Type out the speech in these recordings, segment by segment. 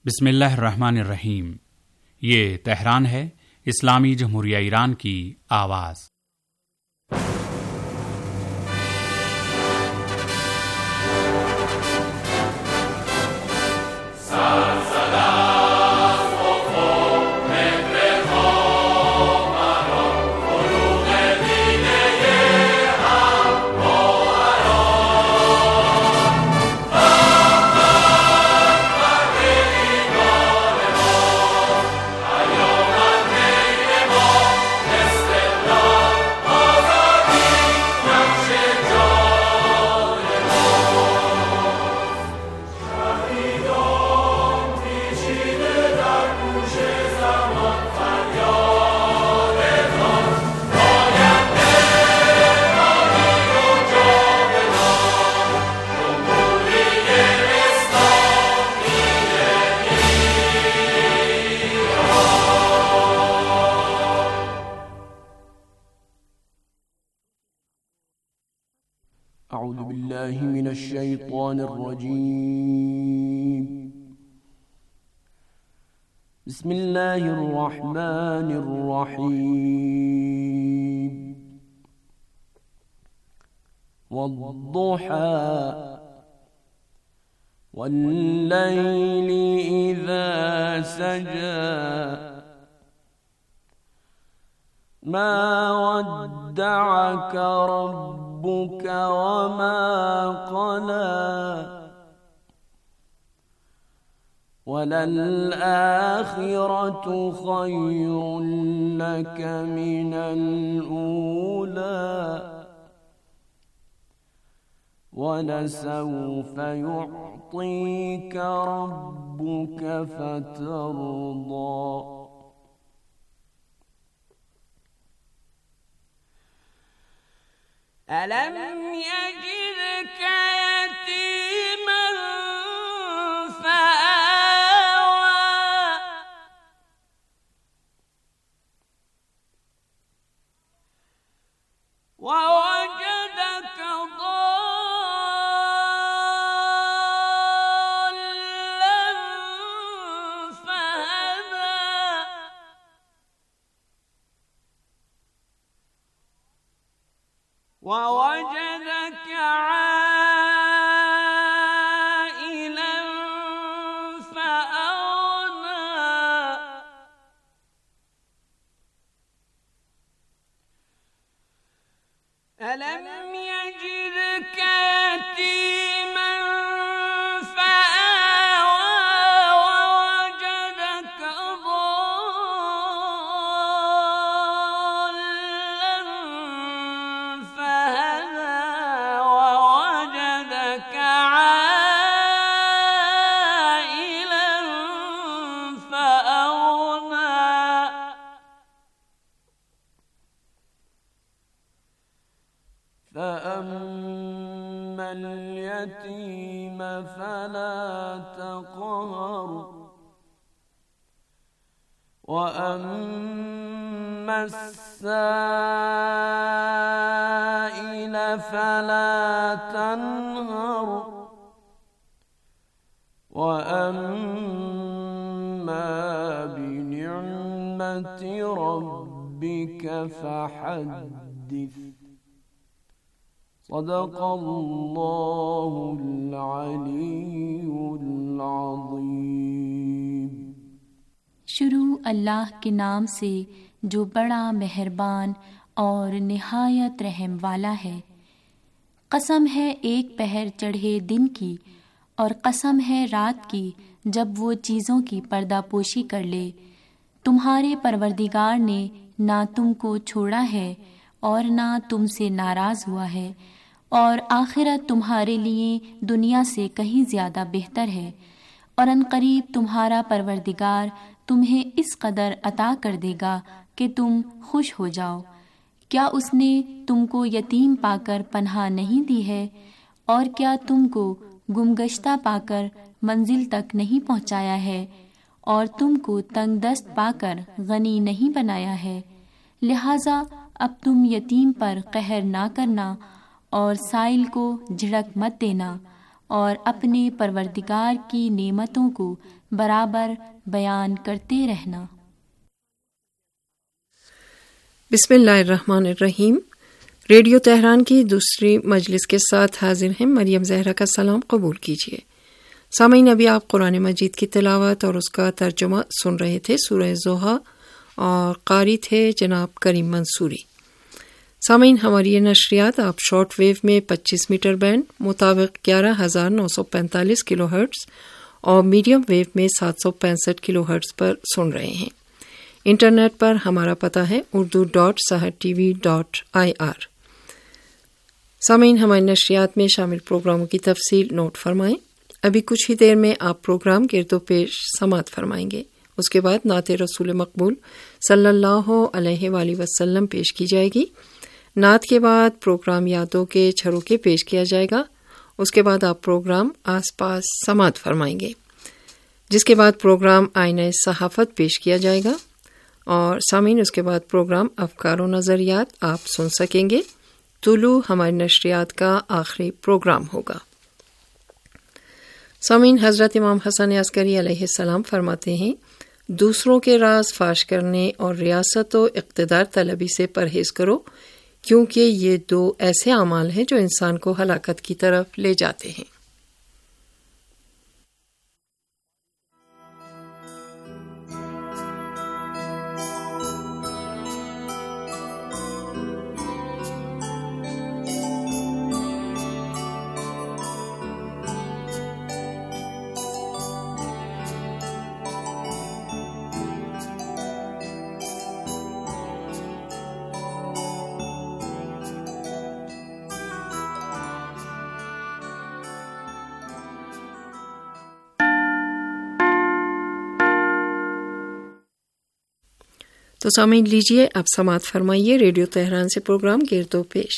बिस्मिल्लाहिर्रहमानिर्रहीम। ये तेहरान है, इस्लामी जमहूरिया ईरान की आवाज़। أعوذ بالله من الشيطان الرجيم. بسم الله الرحمن الرحيم. والضحى والليل إذا سجى ما ودعك ربك وما قلى وللآخرة خير لك من الأولى ولسوف يعطيك ربك فترضى. ألم يجدك يتيما فآوى ووجدك ضالا فهدى ووجدك عائلا فأغنى ألم يجدك يتيما فآوى ووجدك ضالا فهدى ووجدك عائلا فأغنى فأما اليتيم فلا تقهر وأما السائل فلا تنهر وأما بنعمة ربك فحدث. صدق الله العلي العظيم. शुरू अल्लाह के नाम से जो बड़ा मेहरबान और निहायत रहम वाला है। कसम है एक पहर चढ़े दिन की और कसम है रात की जब वो चीज़ों की पर्दापोशी कर ले। तुम्हारे परवरदिगार ने ना तुमको छोड़ा है और ना तुमसे नाराज़ हुआ है, और आखिरत तुम्हारे लिए दुनिया से कहीं ज़्यादा बेहतर है, और अनकरीब तुम्हारा परवरदिगार तुम्हें इस कदर अता कर देगा कि तुम खुश हो जाओ। क्या उसने तुमको यतीम पाकर पनाह नहीं दी है, और क्या तुमको गुमगश्ता पाकर मंजिल तक नहीं पहुँचाया है, और तुमको तंगदस्त पाकर गनी नहीं बनाया है। लिहाजा अब तुम यतीम पर कहर ना करना और साइल को झिड़क मत देना, اور اپنے پروردگار کی نعمتوں کو برابر بیان کرتے رہنا۔ بسم اللہ الرحمن الرحیم۔ ریڈیو تہران کی دوسری مجلس کے ساتھ حاضر ہیں، مریم زہرا کا سلام قبول کیجیے۔ سامعین، ابھی آپ قرآن مجید کی تلاوت اور اس کا ترجمہ سن رہے تھے، سورہ ضحیٰ، اور قاری تھے جناب کریم منصوری۔ سامعین، ہماری یہ نشریات آپ شارٹ ویو میں 25 میٹر بینڈ مطابق 11,945 کلو ہرٹز اور میڈیم ویو میں 765 کلو ہرٹز پر سن رہے ہیں۔ انٹرنیٹ پر ہمارا پتہ ہے urdu.sahartv.ir۔ سامعین، ہماری نشریات میں شامل پروگراموں کی تفصیل نوٹ فرمائیں۔ ابھی کچھ ہی دیر میں آپ پروگرام گرد و پیش سماعت فرمائیں گے۔ اس کے بعد نعت رسول مقبول صلی اللہ علیہ وآلہ وسلم پیش کی جائے گی۔ نعت کے بعد پروگرام یادوں کے جھروکے پیش کیا جائے گا۔ اس کے بعد آپ پروگرام آس پاس سماعت فرمائیں گے، جس کے بعد پروگرام آئینہ صحافت پیش کیا جائے گا، اور سامعین اس کے بعد پروگرام افکار و نظریات آپ سن سکیں گے۔ طلوع ہماری نشریات کا آخری پروگرام ہوگا۔ سامعین، حضرت امام حسن عسکری علیہ السلام فرماتے ہیں، دوسروں کے راز فاش کرنے اور ریاست و اقتدار طلبی سے پرہیز کرو، کیونکہ یہ دو ایسے اعمال ہیں جو انسان کو ہلاکت کی طرف لے جاتے ہیں۔ تو سامعین، لیجیے اب سماعت فرمائیے ریڈیو تہران سے پروگرام گرد و پیش۔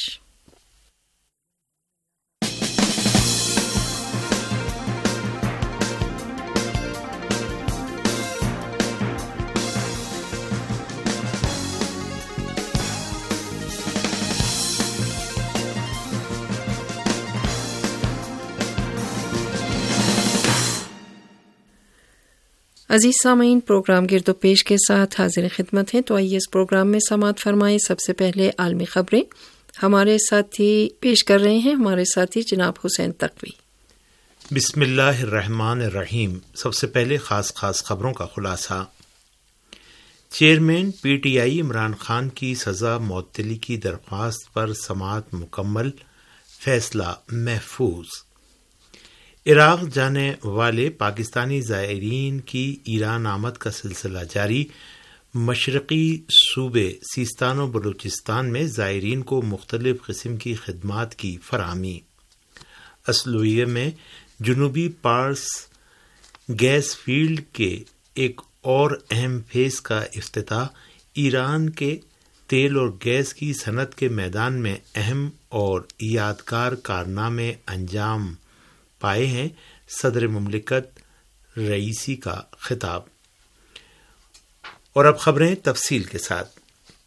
عزیز سامعین، پروگرام گرد و پیش کے ساتھ حاضر خدمت ہیں، تو آئیے اس پروگرام میں سماعت فرمائیں۔ سب سے پہلے عالمی خبریں ہمارے ساتھی پیش کر رہے ہیں، ہمارے ساتھی جناب حسین تقوی۔ بسم اللہ الرحمن الرحیم۔ سب سے پہلے خاص خبروں کا خلاصہ۔ Chairman P T I Imran Khan کی سزا معطلی کی درخواست پر سماعت مکمل، فیصلہ محفوظ۔ عراق جانے والے پاکستانی زائرین کی ایران آمد کا سلسلہ جاری۔ مشرقی صوبے سیستان و بلوچستان میں زائرین کو مختلف قسم کی خدمات کی فراہمی۔ اسلویہ میں جنوبی پارس گیس فیلڈ کے ایک اور اہم فیز کا افتتاح۔ ایران کے تیل اور گیس کی صنعت کے میدان میں اہم اور یادگار کارنامے انجام پائے ہیں، صدر مملکت رئیسی کا خطاب۔ اور اب خبریں تفصیل کے ساتھ۔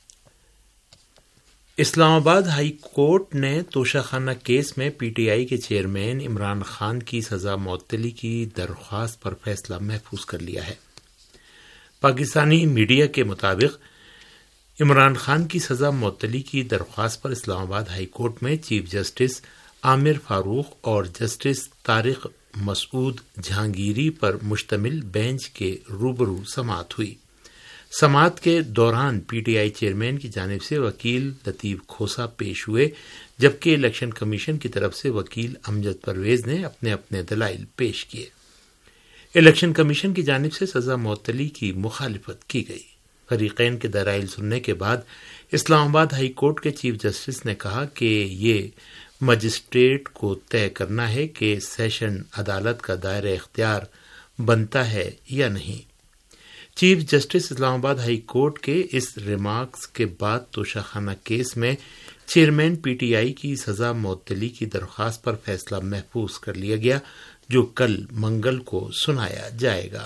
اسلام آباد ہائی کورٹ نے توشہ خانہ کیس میں پی ٹی آئی کے چیئرمین عمران خان کی سزا معطلی کی درخواست پر فیصلہ محفوظ کر لیا ہے۔ پاکستانی میڈیا کے مطابق عمران خان کی سزا معطلی کی درخواست پر اسلام آباد ہائی کورٹ میں چیف جسٹس عامر فاروق اور جسٹس طارق مسعود جہانگیری پر مشتمل بینچ کے روبرو سماعت ہوئی۔ سماعت کے دوران پی ٹی آئی چیئرمین کی جانب سے وکیل لطیف کھوسا پیش ہوئے، جبکہ الیکشن کمیشن کی طرف سے وکیل امجد پرویز نے اپنے اپنے دلائل پیش کیے۔ الیکشن کمیشن کی جانب سے سزا معطلی کی مخالفت کی گئی۔ فریقین کے دلائل سننے کے بعد اسلام آباد ہائی کورٹ کے چیف جسٹس نے کہا کہ یہ مجسٹریٹ کو طے کرنا ہے کہ سیشن عدالت کا دائرہ اختیار بنتا ہے یا نہیں۔ چیف جسٹس اسلام آباد ہائی کورٹ کے اس ریمارکس کے بعد توشہ خانہ کیس میں چیئرمین پی ٹی آئی کی سزا معطلی کی درخواست پر فیصلہ محفوظ کر لیا گیا، جو کل منگل کو سنایا جائے گا۔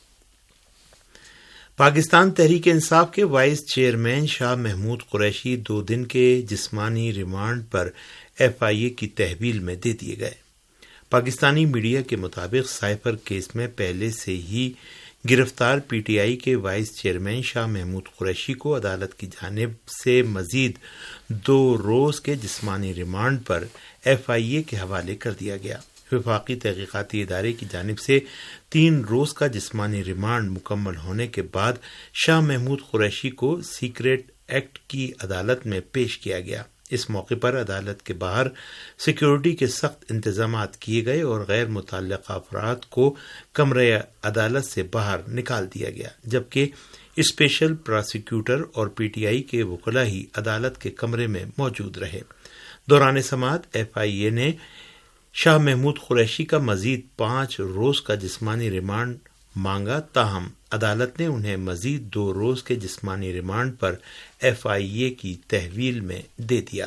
پاکستان تحریک انصاف کے وائس چیئرمین شاہ محمود قریشی 2 دن کے جسمانی ریمانڈ پر ایف آئی اے کی تحویل میں دے دیے گئے۔ پاکستانی میڈیا کے مطابق سائفر کیس میں پہلے سے ہی گرفتار پی ٹی آئی کے وائس چیئرمین شاہ محمود قریشی کو عدالت کی جانب سے مزید 2 روز کے جسمانی ریمانڈ پر ایف آئی اے کے حوالے کر دیا گیا۔ وفاقی تحقیقاتی ادارے کی جانب سے 3 روز کا جسمانی ریمانڈ مکمل ہونے کے بعد شاہ محمود قریشی کو سیکریٹ ایکٹ کی عدالت میں پیش کیا گیا۔ اس موقع پر عدالت کے باہر سیکیورٹی کے سخت انتظامات کیے گئے اور غیر متعلقہ افراد کو کمرہ عدالت سے باہر نکال دیا گیا، جبکہ اسپیشل پراسیکیوٹر اور پی ٹی آئی کے وکلاء ہی عدالت کے کمرے میں موجود رہے۔ دوران سماعت ایف آئی اے نے شاہ محمود قریشی کا مزید 5 روز کا جسمانی ریمانڈ مانگا، تاہم عدالت نے انہیں مزید 2 روز کے جسمانی ریمانڈ پر ایف آئی اے کی تحویل میں دے دیا۔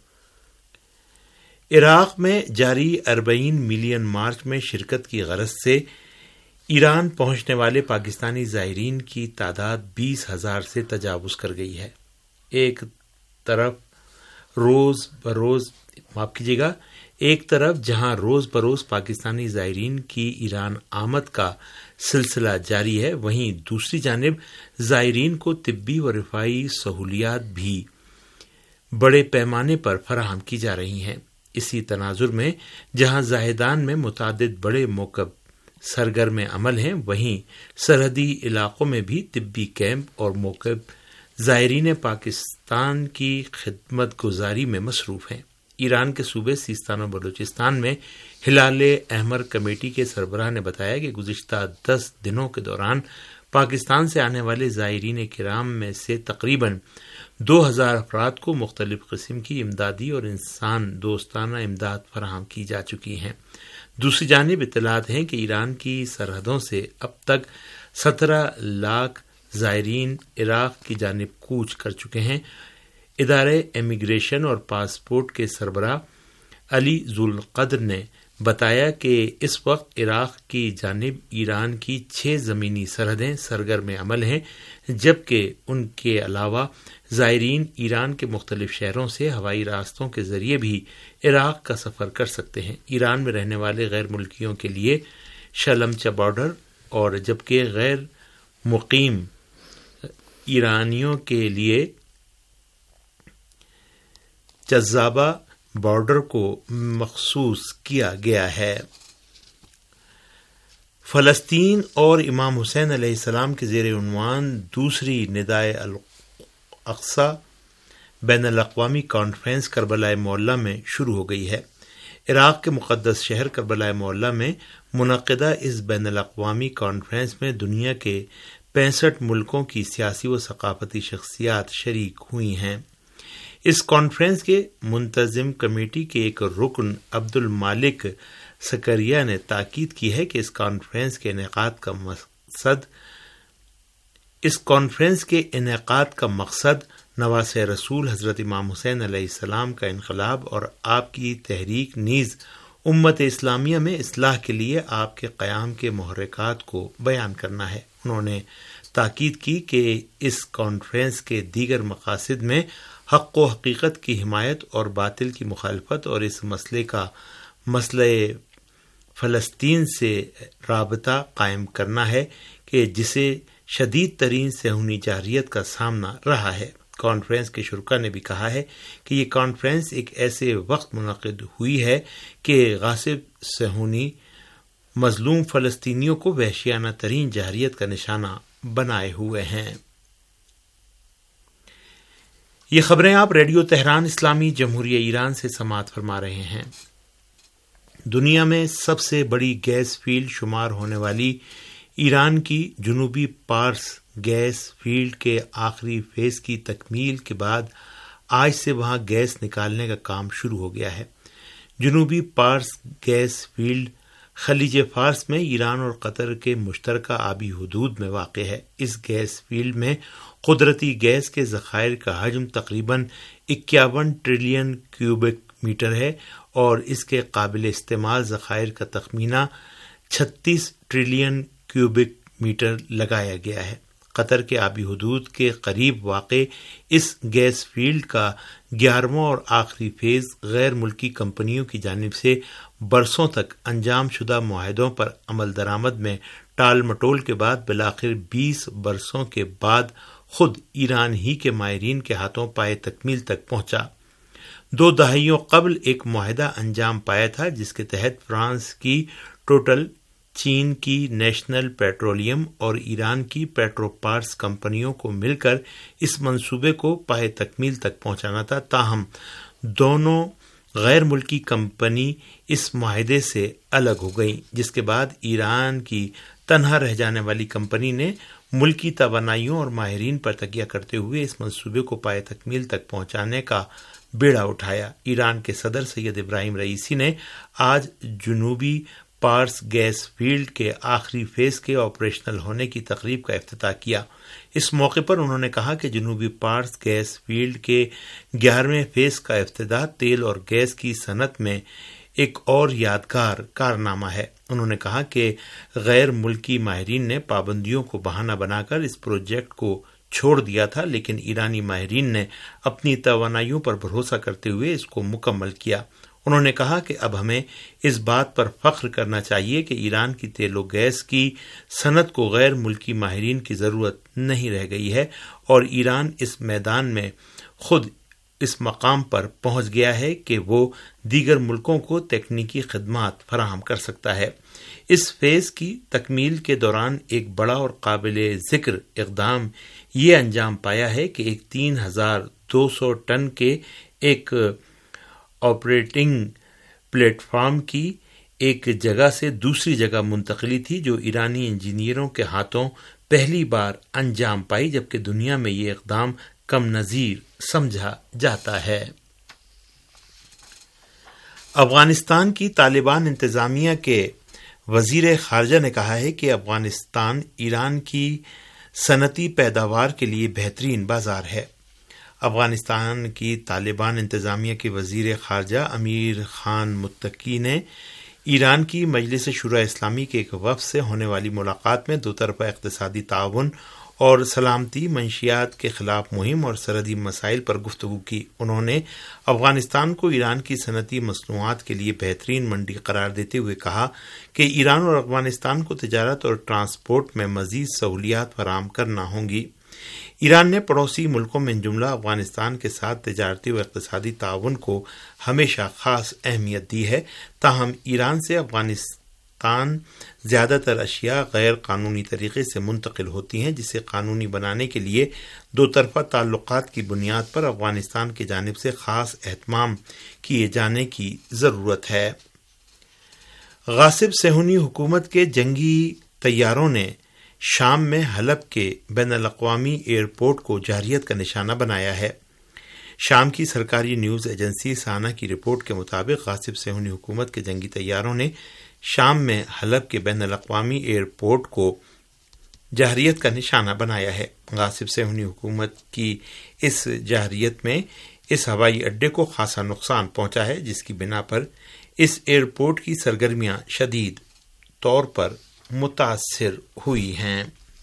عراق میں جاری 40 ملین مارچ میں شرکت کی غرض سے ایران پہنچنے والے پاکستانی زائرین کی تعداد 20,000 سے تجاوز کر گئی ہے۔ ایک طرف جہاں روز بروز پاکستانی زائرین کی ایران آمد کا سلسلہ جاری ہے، وہیں دوسری جانب زائرین کو طبی و رفاہی سہولیات بھی بڑے پیمانے پر فراہم کی جا رہی ہیں۔ اسی تناظر میں جہاں زاہدان میں متعدد بڑے موکب سرگرم عمل ہیں، وہیں سرحدی علاقوں میں بھی طبی کیمپ اور موکب زائرین پاکستان کی خدمت گزاری میں مصروف ہیں۔ ایران کے صوبے سیستان و بلوچستان میں ہلال احمر کمیٹی کے سربراہ نے بتایا کہ گزشتہ 10 دنوں کے دوران پاکستان سے آنے والے زائرین کرام میں سے تقریباً 2,000 افراد کو مختلف قسم کی امدادی اور انسان دوستانہ امداد فراہم کی جا چکی ہیں۔ دوسری جانب اطلاعات ہیں کہ ایران کی سرحدوں سے اب تک 17 لاکھ زائرین عراق کی جانب کوچ کر چکے ہیں۔ ادارے امیگریشن اور پاسپورٹ کے سربراہ علی ذوالقدر نے بتایا کہ اس وقت عراق کی جانب ایران کی 6 زمینی سرحدیں سرگرم عمل ہیں، جبکہ ان کے علاوہ زائرین ایران کے مختلف شہروں سے ہوائی راستوں کے ذریعے بھی عراق کا سفر کر سکتے ہیں۔ ایران میں رہنے والے غیر ملکیوں کے لیے شلمچہ بارڈر اور جبکہ غیر مقیم ایرانیوں کے لیے جذابہ بارڈر کو مخصوص کیا گیا ہے۔ فلسطین اور امام حسین علیہ السلام کے زیر عنوان دوسری ندائے الاقصی بین الاقوامی کانفرنس کربلا معلیٰ میں شروع ہو گئی ہے۔ عراق کے مقدس شہر کربلا معلیٰ میں منعقدہ اس بین الاقوامی کانفرنس میں دنیا کے 65 ملکوں کی سیاسی و ثقافتی شخصیات شریک ہوئی ہیں۔ اس کانفرنس کے منتظم کمیٹی کے ایک رکن عبد المالک سکریا نے تاکید کی ہے کہ اس کانفرنس کے انعقاد کا مقصد نواسہ رسول حضرت امام حسین علیہ السلام کا انقلاب اور آپ کی تحریک نیز امت اسلامیہ میں اصلاح کے لیے آپ کے قیام کے محرکات کو بیان کرنا ہے۔ انہوں نے تاکید کی کہ اس کانفرنس کے دیگر مقاصد میں حق و حقیقت کی حمایت اور باطل کی مخالفت اور اس مسئلہ فلسطین سے رابطہ قائم کرنا ہے کہ جسے شدید ترین صہیونی جارحیت کا سامنا رہا ہے۔ کانفرنس کے شرکاء نے بھی کہا ہے کہ یہ کانفرنس ایک ایسے وقت منعقد ہوئی ہے کہ غاصب صہیونی مظلوم فلسطینیوں کو وحشیانہ ترین جارحیت کا نشانہ بنائے ہوئے ہیں۔ یہ خبریں آپ ریڈیو تہران اسلامی جمہوریہ ایران سے سماعت فرما رہے ہیں۔ دنیا میں سب سے بڑی گیس فیلڈ شمار ہونے والی ایران کی جنوبی پارس گیس فیلڈ کے آخری فیز کی تکمیل کے بعد آج سے وہاں گیس نکالنے کا کام شروع ہو گیا ہے۔ جنوبی پارس گیس فیلڈ خلیج فارس میں ایران اور قطر کے مشترکہ آبی حدود میں واقع ہے۔ اس گیس فیلڈ میں قدرتی گیس کے ذخائر کا حجم تقریباً 51 ٹریلین کیوبک میٹر ہے اور اس کے قابل استعمال ذخائر کا تخمینہ 36 ٹریلین کیوبک میٹر لگایا گیا ہے۔ قطر کے آبی حدود کے قریب واقع اس گیس فیلڈ کا 11واں اور آخری فیز غیر ملکی کمپنیوں کی جانب سے برسوں تک انجام شدہ معاہدوں پر عمل درآمد میں ٹال مٹول کے بعد بالآخر 20 برسوں کے بعد خود ایران ہی کے ماہرین کے ہاتھوں پائے تکمیل تک پہنچا۔ 2 دہائیوں قبل ایک معاہدہ انجام پایا تھا جس کے تحت فرانس کی ٹوٹل، چین کی نیشنل پیٹرولیم اور ایران کی پیٹرو پارس کمپنیوں کو مل کر اس منصوبے کو پائے تکمیل تک پہنچانا تھا، تاہم دونوں غیر ملکی کمپنی اس معاہدے سے الگ ہو گئیں، جس کے بعد ایران کی تنہا رہ جانے والی کمپنی نے ملکی توانائیوں اور ماہرین پر تکیہ کرتے ہوئے اس منصوبے کو پائے تکمیل تک پہنچانے کا بیڑا اٹھایا۔ ایران کے صدر سید ابراہیم رئیسی نے آج جنوبی پارس گیس فیلڈ کے آخری فیز کے آپریشنل ہونے کی تقریب کا افتتاح کیا۔ اس موقع پر انہوں نے کہا کہ جنوبی پارس گیس فیلڈ کے 11ویں فیز کا افتتاح تیل اور گیس کی صنعت میں ایک اور یادگار کارنامہ ہے۔ انہوں نے کہا کہ غیر ملکی ماہرین نے پابندیوں کو بہانہ بنا کر اس پروجیکٹ کو چھوڑ دیا تھا، لیکن ایرانی ماہرین نے اپنی توانائیوں پر بھروسہ کرتے ہوئے اس کو مکمل کیا۔ انہوں نے کہا کہ اب ہمیں اس بات پر فخر کرنا چاہیے کہ ایران کی تیل و گیس کی صنعت کو غیر ملکی ماہرین کی ضرورت نہیں رہ گئی ہے اور ایران اس میدان میں خود اس مقام پر پہنچ گیا ہے کہ وہ دیگر ملکوں کو تکنیکی خدمات فراہم کر سکتا ہے۔ اس فیز کی تکمیل کے دوران ایک بڑا اور قابل ذکر اقدام یہ انجام پایا ہے کہ ایک 3200 ٹن کے ایک آپریٹنگ پلیٹ فارم کی ایک جگہ سے دوسری جگہ منتقلی تھی، جو ایرانی انجینئروں کے ہاتھوں پہلی بار انجام پائی، جبکہ دنیا میں یہ اقدام کم نظیر سمجھا جاتا ہے۔ افغانستان کی طالبان انتظامیہ کے وزیر خارجہ نے کہا ہے کہ افغانستان ایران کی صنعتی پیداوار کے لیے بہترین بازار ہے۔ افغانستان کی طالبان انتظامیہ کے وزیر خارجہ امیر خان متقی نے ایران کی مجلس شورا اسلامی کے ایک وفد سے ہونے والی ملاقات میں 2 طرفہ اقتصادی تعاون اور سلامتی، منشیات کے خلاف مہم اور سرحدی مسائل پر گفتگو کی۔ انہوں نے افغانستان کو ایران کی صنعتی مصنوعات کے لیے بہترین منڈی قرار دیتے ہوئے کہا کہ ایران اور افغانستان کو تجارت اور ٹرانسپورٹ میں مزید سہولیات فراہم کرنا ہوں گی۔ ایران نے پڑوسی ملکوں میں جملہ افغانستان کے ساتھ تجارتی و اقتصادی تعاون کو ہمیشہ خاص اہمیت دی ہے، تاہم ایران سے افغانستان زیادہ تر اشیاء غیر قانونی طریقے سے منتقل ہوتی ہیں، جسے قانونی بنانے کے لیے 2 طرفہ تعلقات کی بنیاد پر افغانستان کی جانب سے خاص اہتمام کیے جانے کی ضرورت ہے۔ غاصب صہیونی حکومت کے جنگی طیاروں نے شام میں حلب کے بین الاقوامی ایئرپورٹ کو جارحیت کا نشانہ بنایا ہے۔ شام کی سرکاری نیوز ایجنسی سانا کی رپورٹ کے مطابق غاصب صہیونی حکومت کے جنگی طیاروں نے شام میں حلب کے بین الاقوامی ایئرپورٹ کو جارحیت کا نشانہ بنایا ہے۔ غاصب صہیونی حکومت کی اس جارحیت میں اس ہوائی اڈے کو خاصا نقصان پہنچا ہے، جس کی بنا پر اس ایئرپورٹ کی سرگرمیاں شدید طور پر متاثر ہوئی ہیں۔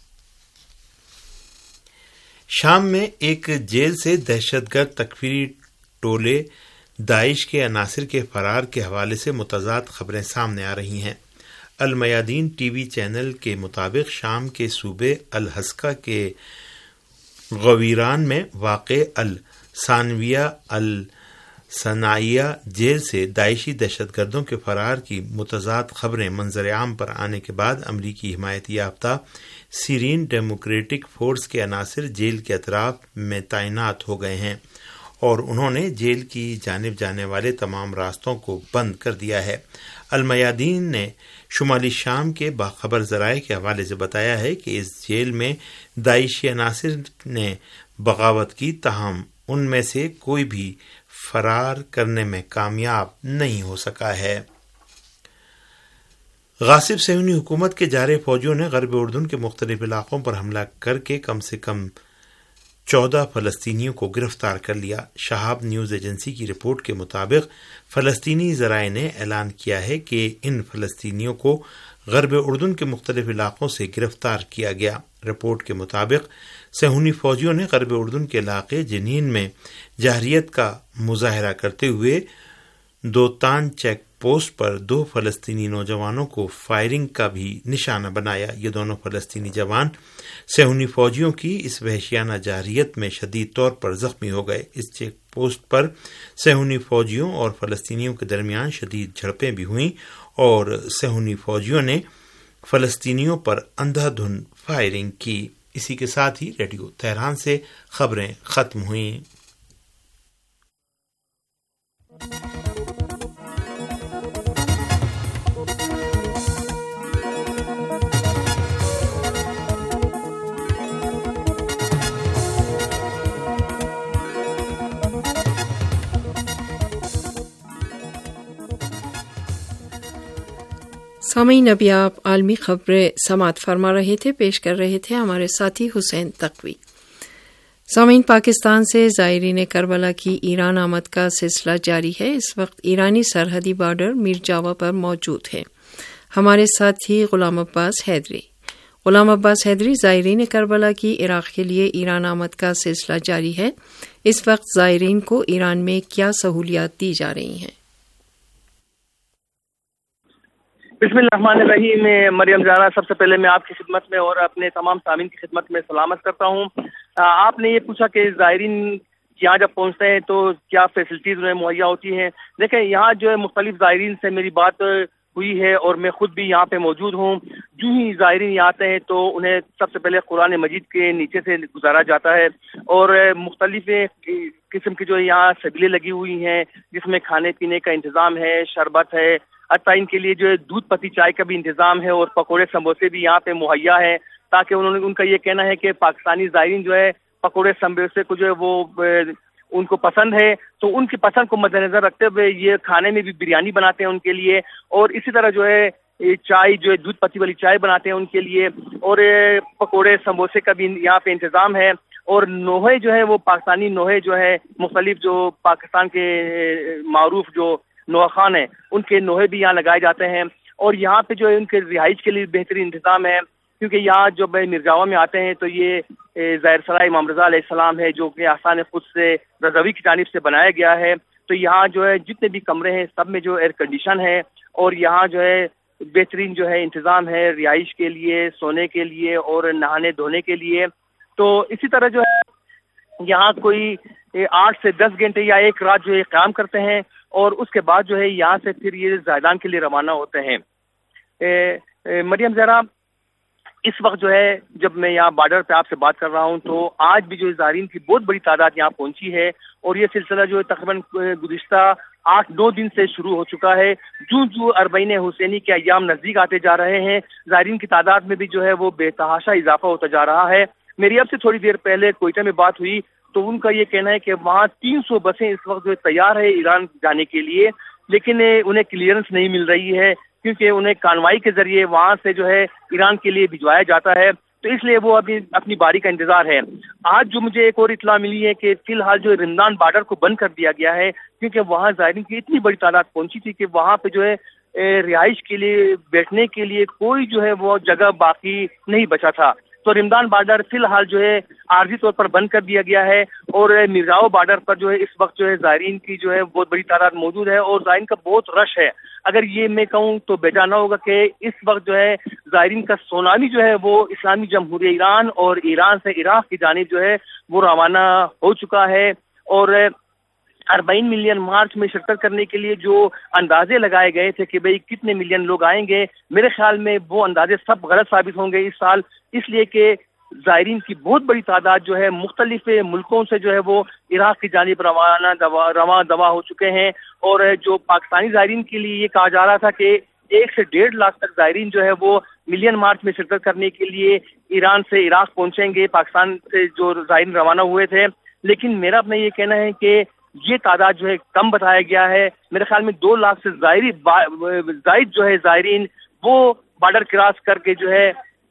شام میں ایک جیل سے دہشت گرد تکفیری ٹولے داعش کے عناصر کے فرار کے حوالے سے متضاد خبریں سامنے آ رہی ہیں۔ المیادین ٹی وی چینل کے مطابق شام کے صوبے الحسکہ کے غویران میں واقع الثانویہ الصناعیہ جیل سے داعشی دہشت گردوں کے فرار کی متضاد خبریں منظر عام پر آنے کے بعد امریکی حمایت یافتہ سیرین ڈیموکریٹک فورس کے عناصر جیل کے اطراف میں تعینات ہو گئے ہیں اور انہوں نے جیل کی جانب جانے والے تمام راستوں کو بند کر دیا ہے۔ المیادین نے شمالی شام کے باخبر ذرائع کے حوالے سے بتایا ہے کہ اس جیل میں داعشی عناصر نے بغاوت کی، تاہم ان میں سے کوئی بھی فرار کرنے میں کامیاب نہیں ہو سکا ہے۔ غاصب صہیونی حکومت کے جارح فوجیوں نے غرب اردن کے مختلف علاقوں پر حملہ کر کے کم سے کم 14 فلسطینیوں کو گرفتار کر لیا۔ شہاب نیوز ایجنسی کی رپورٹ کے مطابق فلسطینی ذرائع نے اعلان کیا ہے کہ ان فلسطینیوں کو غرب اردن کے مختلف علاقوں سے گرفتار کیا گیا۔ رپورٹ کے مطابق صہیونی فوجیوں نے غرب اردن کے علاقے جنین میں جارحیت کا مظاہرہ کرتے ہوئے دوتان چیک پوسٹ پر 2 فلسطینی نوجوانوں کو فائرنگ کا بھی نشانہ بنایا۔ یہ دونوں فلسطینی جوان صہیونی فوجیوں کی اس وحشیانہ جارحیت میں شدید طور پر زخمی ہو گئے۔ اس چیک پوسٹ پر صہیونی فوجیوں اور فلسطینیوں کے درمیان شدید جھڑپیں بھی ہوئیں اور صہیونی فوجیوں نے فلسطینیوں پر اندھا دھند فائرنگ کی۔ اسی کے ساتھ ہی ریڈیو تہران سے خبریں ختم ہوئیں۔ سامعین، ابھی آپ عالمی خبریں سماعت فرما رہے تھے، پیش کر رہے تھے ہمارے ساتھی حسین تقوی۔ سامعین، پاکستان سے زائرین کربلا کی ایران آمد کا سلسلہ جاری ہے۔ اس وقت ایرانی سرحدی بارڈر میر جاوا پر موجود ہے ہمارے ساتھی غلام عباس حیدری۔ غلام عباس حیدری، زائرین کربلا کی عراق کے لیے ایران آمد کا سلسلہ جاری ہے۔ اس وقت زائرین کو ایران میں کیا سہولیات دی جا رہی ہیں؟ بسم اللہ الرحمن الرحیم۔ مریم زہرا، سب سے پہلے میں آپ کی خدمت میں اور اپنے تمام سامعین کی خدمت میں سلامت کرتا ہوں۔ آپ نے یہ پوچھا کہ زائرین یہاں جب پہنچتے ہیں تو کیا فیسلٹیز انہیں مہیا ہوتی ہیں۔ دیکھیں، یہاں جو ہے مختلف زائرین سے میری بات ہوئی ہے اور میں خود بھی یہاں پہ موجود ہوں۔ جو ہی زائرین یہاں آتے ہیں تو انہیں سب سے پہلے قرآن مجید کے نیچے سے گزارا جاتا ہے اور مختلف قسم کی جو یہاں سبیلیں لگی ہوئی ہیں جس میں کھانے پینے کا انتظام ہے، شربت ہے، حتیٰ ان کے لیے جو ہے دودھ پتی چائے کا بھی انتظام ہے اور پکوڑے سموسے بھی یہاں پہ مہیا ہے، تاکہ ان کا یہ کہنا ہے کہ پاکستانی زائرین جو ہے پکوڑے سموسے کو جو ہے وہ ان کو پسند ہے، تو ان کی پسند کو مد نظر رکھتے ہوئے یہ کھانے میں بھی بریانی بناتے ہیں ان کے لیے، اور اسی طرح جو ہے چائے جو ہے دودھ پتی والی چائے بناتے ہیں ان کے لیے، اور پکوڑے سموسے کا بھی یہاں پہ انتظام ہے۔ اور نوحے جو ہے وہ پاکستانی نوحے جو ہے مختلف جو پاکستان کے معروف جو نوحہ خان ہیں ان کے نوحے بھی یہاں لگائے جاتے ہیں، اور یہاں پہ جو ہے ان کے رہائش کے لیے بہترین انتظام ہے، کیونکہ یہاں جب مرزاوا میں آتے ہیں تو یہ ظاہر سرائے امام رضا علیہ السلام ہے جو کہ آستان قدس سے رضوی کی جانب سے بنایا گیا ہے، تو یہاں جو ہے جتنے بھی کمرے ہیں سب میں جو ایئر کنڈیشن ہے اور یہاں جو ہے بہترین جو ہے انتظام ہے رہائش کے لیے، سونے کے لیے اور نہانے دھونے کے لیے۔ تو اسی طرح جو ہے یہاں کوئی 8 سے 10 گھنٹے یا ایک رات جو ہے قیام کرتے ہیں اور اس کے بعد جو ہے یہاں سے پھر یہ زائدان کے لیے روانہ ہوتے ہیں۔ مریم زہرا، اس وقت جو ہے جب میں یہاں بارڈر پہ آپ سے بات کر رہا ہوں تو آج بھی جو زائرین کی بہت بڑی تعداد یہاں پہنچی ہے، اور یہ سلسلہ جو ہے تقریباً گزشتہ 8-9 دن سے شروع ہو چکا ہے۔ جو اربعین حسینی کے ایام نزدیک آتے جا رہے ہیں، زائرین کی تعداد میں بھی جو ہے وہ بے تحاشا اضافہ ہوتا جا رہا ہے۔ میری اب سے تھوڑی دیر پہلے کوئٹہ میں بات ہوئی تو ان کا یہ کہنا ہے کہ وہاں 300 بسیں اس وقت جو تیار ہے ایران جانے کے لیے، لیکن انہیں کلیئرنس نہیں مل رہی ہے کیونکہ انہیں کانوائی کے ذریعے وہاں سے جو ہے ایران کے لیے بھجوایا جاتا ہے، تو اس لیے وہ ابھی اپنی باری کا انتظار ہے۔ آج جو مجھے ایک اور اطلاع ملی ہے کہ فی الحال جو رمضان بارڈر کو بند کر دیا گیا ہے کیونکہ وہاں زائرین کی اتنی بڑی تعداد پہنچی تھی کہ وہاں پہ جو ہے رہائش کے لیے، بیٹھنے کے لیے کوئی جو ہے وہ جگہ باقی نہیں بچا تھا، تو رمضان بارڈر فی الحال جو ہے عارضی طور پر بند کر دیا گیا ہے، اور مرزاوا بارڈر پر جو ہے اس وقت جو ہے زائرین کی جو ہے بہت بڑی تعداد موجود ہے اور زائرین کا بہت رش ہے۔ اگر یہ میں کہوں تو بے جا نہ ہوگا کہ اس وقت جو ہے زائرین کا سونامی جو ہے وہ اسلامی جمہوریہ ایران اور ایران سے عراق کی جانب جو ہے وہ روانہ ہو چکا ہے، اور 40 ملین مارچ میں شرکت کرنے کے لیے جو اندازے لگائے گئے تھے کہ بھئی کتنے ملین لوگ آئیں گے، میرے خیال میں وہ اندازے سب غلط ثابت ہوں گے اس سال، اس لیے کہ زائرین کی بہت بڑی تعداد جو ہے مختلف ملکوں سے جو ہے وہ عراق کی جانب رواں دوا ہو چکے ہیں، اور جو پاکستانی زائرین کے لیے یہ کہا جا رہا تھا کہ 1 سے 1.5 لاکھ تک زائرین جو ہے وہ ملین مارچ میں شرکت کرنے کے لیے ایران سے عراق پہنچیں گے، پاکستان سے جو زائرین روانہ ہوئے تھے، لیکن میرا اپنا یہ کہنا ہے کہ یہ تعداد جو ہے کم بتایا گیا ہے۔ میرے خیال میں 2 لاکھ سے زائد جو ہے زائرین وہ بارڈر کراس کر کے جو ہے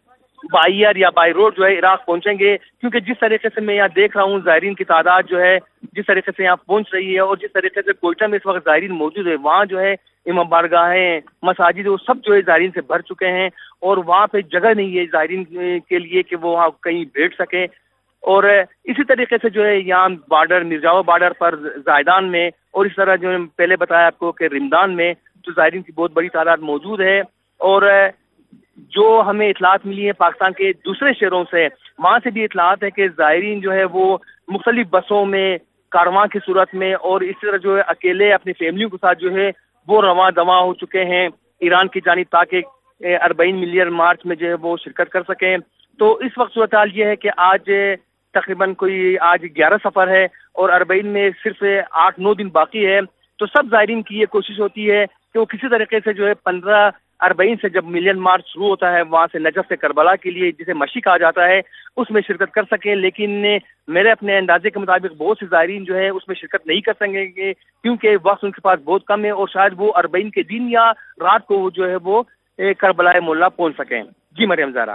بائی ایئر یا بائی روڈ جو ہے عراق پہنچیں گے، کیونکہ جس طریقے سے میں یہاں دیکھ رہا ہوں زائرین کی تعداد جو ہے جس طریقے سے یہاں پہنچ رہی ہے، اور جس طریقے سے کوئٹہ میں اس وقت زائرین موجود ہے، وہاں جو ہے امام بارگاہیں، مساجد، وہ سب جو ہے زائرین سے بھر چکے ہیں، اور وہاں پہ جگہ نہیں ہے زائرین کے لیے کہ وہ وہاں کہیں بیٹھ سکیں۔ اور اسی طریقے سے جو ہے یہاں بارڈر مرزاو بارڈر پر زائدان میں، اور اس طرح جو پہلے بتایا آپ کو کہ رمضان میں جو زائرین کی بہت بڑی تعداد موجود ہے۔ اور جو ہمیں اطلاعات ملی ہیں پاکستان کے دوسرے شہروں سے، وہاں سے بھی اطلاعات ہے کہ زائرین جو ہے وہ مختلف بسوں میں، کارواں کی صورت میں، اور اس طرح جو ہے اکیلے اپنی فیملیوں کے ساتھ جو ہے وہ رواں دواں ہو چکے ہیں ایران کی جانب، تاکہ 40 ملین مارچ میں جو ہے وہ شرکت کر سکیں۔ تو اس وقت صورتحال یہ ہے کہ آج تقریباً آج 11 سفر ہے، اور 40 میں صرف 8-9 دن باقی ہے۔ تو سب زائرین کی یہ کوشش ہوتی ہے کہ وہ کسی طریقے سے جو ہے 15-40 سے جب ملین مارچ شروع ہوتا ہے وہاں سے نجف سے کربلا کے لیے، جسے مشی کہا جاتا ہے، اس میں شرکت کر سکیں، لیکن میرے اپنے اندازے کے مطابق بہت سے زائرین جو ہے اس میں شرکت نہیں کر سکیں گے، کیونکہ وقت ان کے پاس بہت کم ہے، اور شاید وہ 40 کے دن یا رات کو جو ہے وہ کربلا مولا پہنچ سکیں۔ جی مریم زہرا،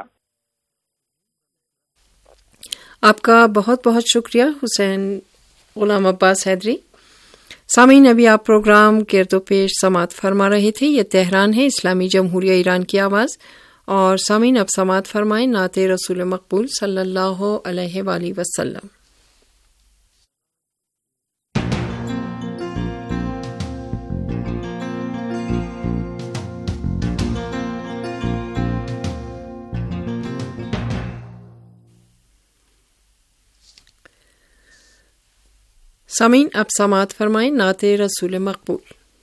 آپ کا بہت بہت شکریہ حسین غلام عباس حیدری۔ سامعین، ابھی آپ پروگرام گرد و پیش سماعت فرما رہے تھے۔ یہ تہران ہے، اسلامی جمہوریہ ایران کی آواز۔ اور سامعین اب سماعت فرمائیں نعت رسول مقبول صلی اللہ علیہ وآلہ وسلم۔ سامعین اب سماعت فرمائیں نعت رسول مقبول۔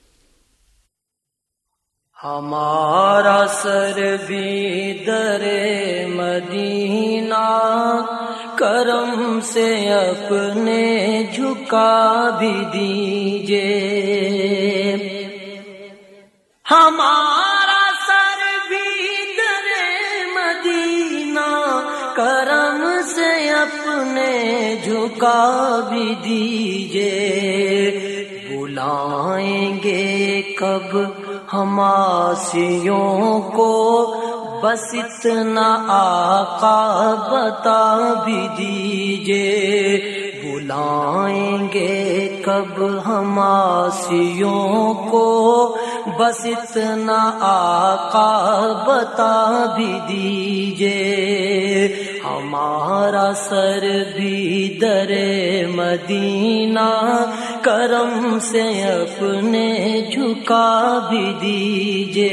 ہمارا سر بھی در مدینہ کرم سے اپنے جھکا بھی دیجئے، ہمارا سر بھی در مدینہ کرم سے اپنے جھکا بھی دیجئے، بلائیں گے کب ہم آسیوں کو بس اتنا آقا بتا بھی دیجئے، بلائیں گے کب ہم آسیوں کو بس اتنا آقا بتا بھی دیجئے، ہمارا سر بھی در مدینہ کرم سے اپنے جھکا بھی دیجئے،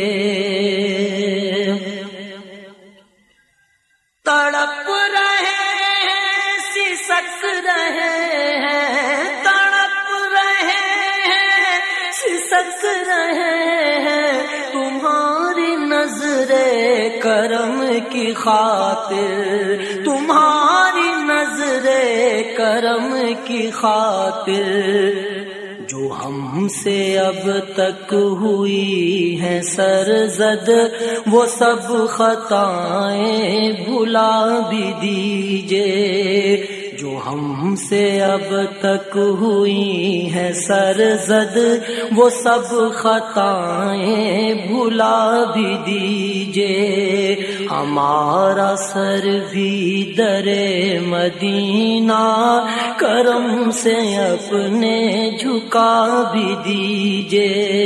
تڑپ رہے ہیں سسک رہے ہیں، تڑپ رہے ہیں سسک رہے ہیں، تمہاری نظر کرم کی خاطر، تمہاری نظر کرم کی خاطر، جو ہم سے اب تک ہوئی ہیں سرزد وہ سب خطائیں بھلا بھی دیجئے، جو ہم سے اب تک ہوئی ہیں سرزد وہ سب خطائیں بھلا بھی دیجئے، ہمارا سر بھی در مدینہ کرم سے اپنے جھکا بھی دیجئے،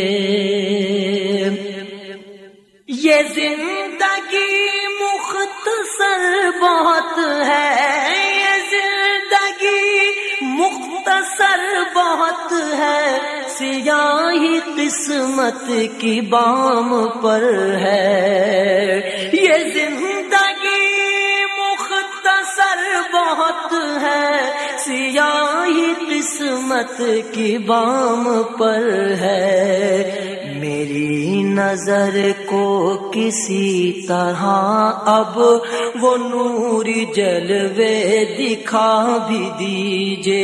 یہ زندگی مختصر بہت ہے، مختصر بہت ہے، سیاہی قسمت کی بام پر ہے، یہ زندگی مختصر بہت ہے، سیاہی قسمت کی بام پر ہے، میری نظر کو کسی طرح اب وہ نوری جلوے دکھا بھی دیجئے،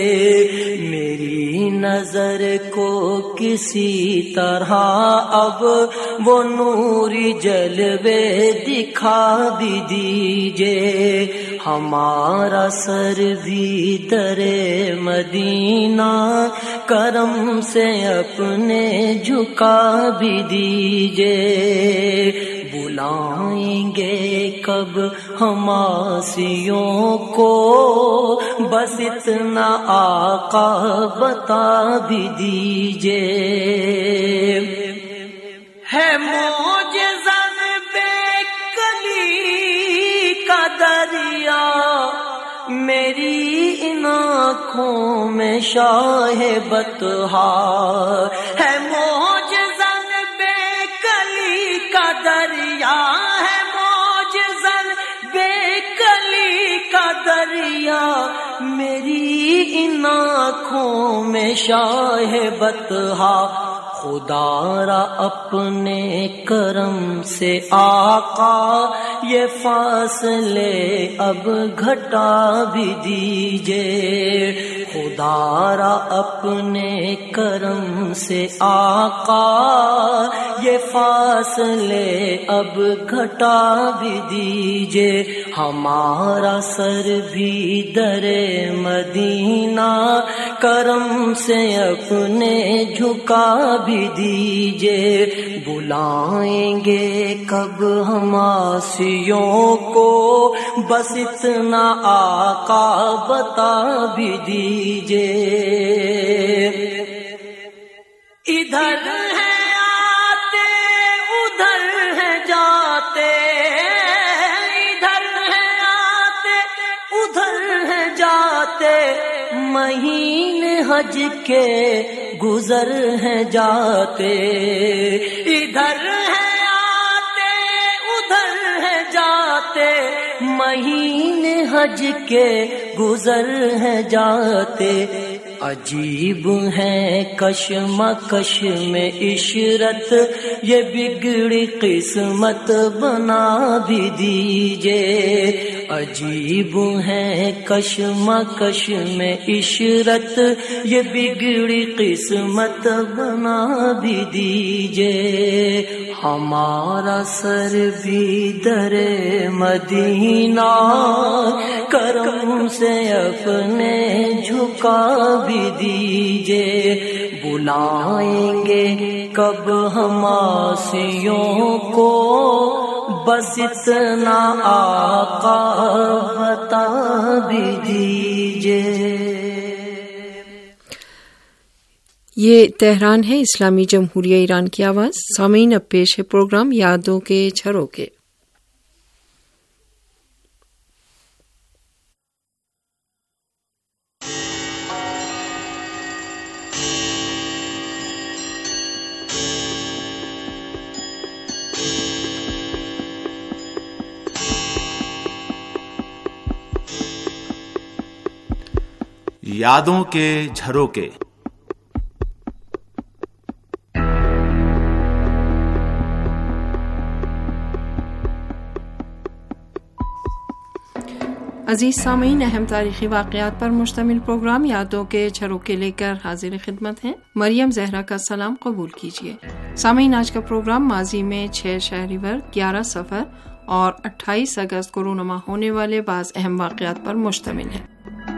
میری نظر کو کسی طرح اب وہ نوری جلوے دکھا بھی دیجئے، ہمارا سر بھی در مدینہ کرم سے اپنے جھکا بھی دیجئے، بلائیں گے کب ہم عاصیوں کو، بس اتنا آقا بتا بھی دیجئے۔ ہے معجزہ بے کلی کا دریا، میری ان آنکھوں میں شاہ بطحا، ہے معجزہ بے کلی کا دریا، ہے معجزہ بے کلی کا دریا، میری ان آنکھوں میں شاہ بطحا۔ خدا را اپنے کرم سے آقا یہ فاصلے اب گھٹا بھی دیجئے، خدا را اپنے کرم سے آقا یہ فاصلے اب گھٹا بھی دیجئے۔ ہمارا سر بھی در مدینہ کرم سے اپنے جھکا بھی دیجئے۔ بلائیں گے کب ہم عاصیوں کو، بس اتنا آقا بتا بھی دیجئے۔ ادھر ہے آتے ادھر ہے جاتے، ادھر ہے آتے ادھر ہے جاتے، مہینے حج کے گزر ہیں جاتے، ادھر ہے آتے ادھر ہے جاتے، مہینے حج کے گزر ہیں جاتے۔ عجیب ہے کشمکش میں عشرت، یہ بگڑی قسمت بنا بھی دیجئے۔ عجیب ہے کشمکش میں عشرت، یہ بگڑی قسمت بنا بھی دیجئے۔ ہمارا سر بھی در مدینہ کرم سے اپنے جھکا بھی دیجئے۔ بلائیں گے کب ہم عاصیوں کو، بس اتنا آقا بتا بھی دیجئے۔ یہ تہران ہے، اسلامی جمہوریہ ایران کی آواز۔ سامعین اب پیش ہے پروگرام یادوں کے جھروکے۔ یادوں کے جھروکے۔ عزیز سامعین، اہم تاریخی واقعات پر مشتمل پروگرام یادوں کے جھروکے لے کر حاضر خدمت ہیں۔ مریم زہرا کا سلام قبول کیجیے۔ سامعین، آج کا پروگرام ماضی میں 6 شہریور، 11 صفر اور 28 اگست کو رونما ہونے والے بعض اہم واقعات پر مشتمل ہے۔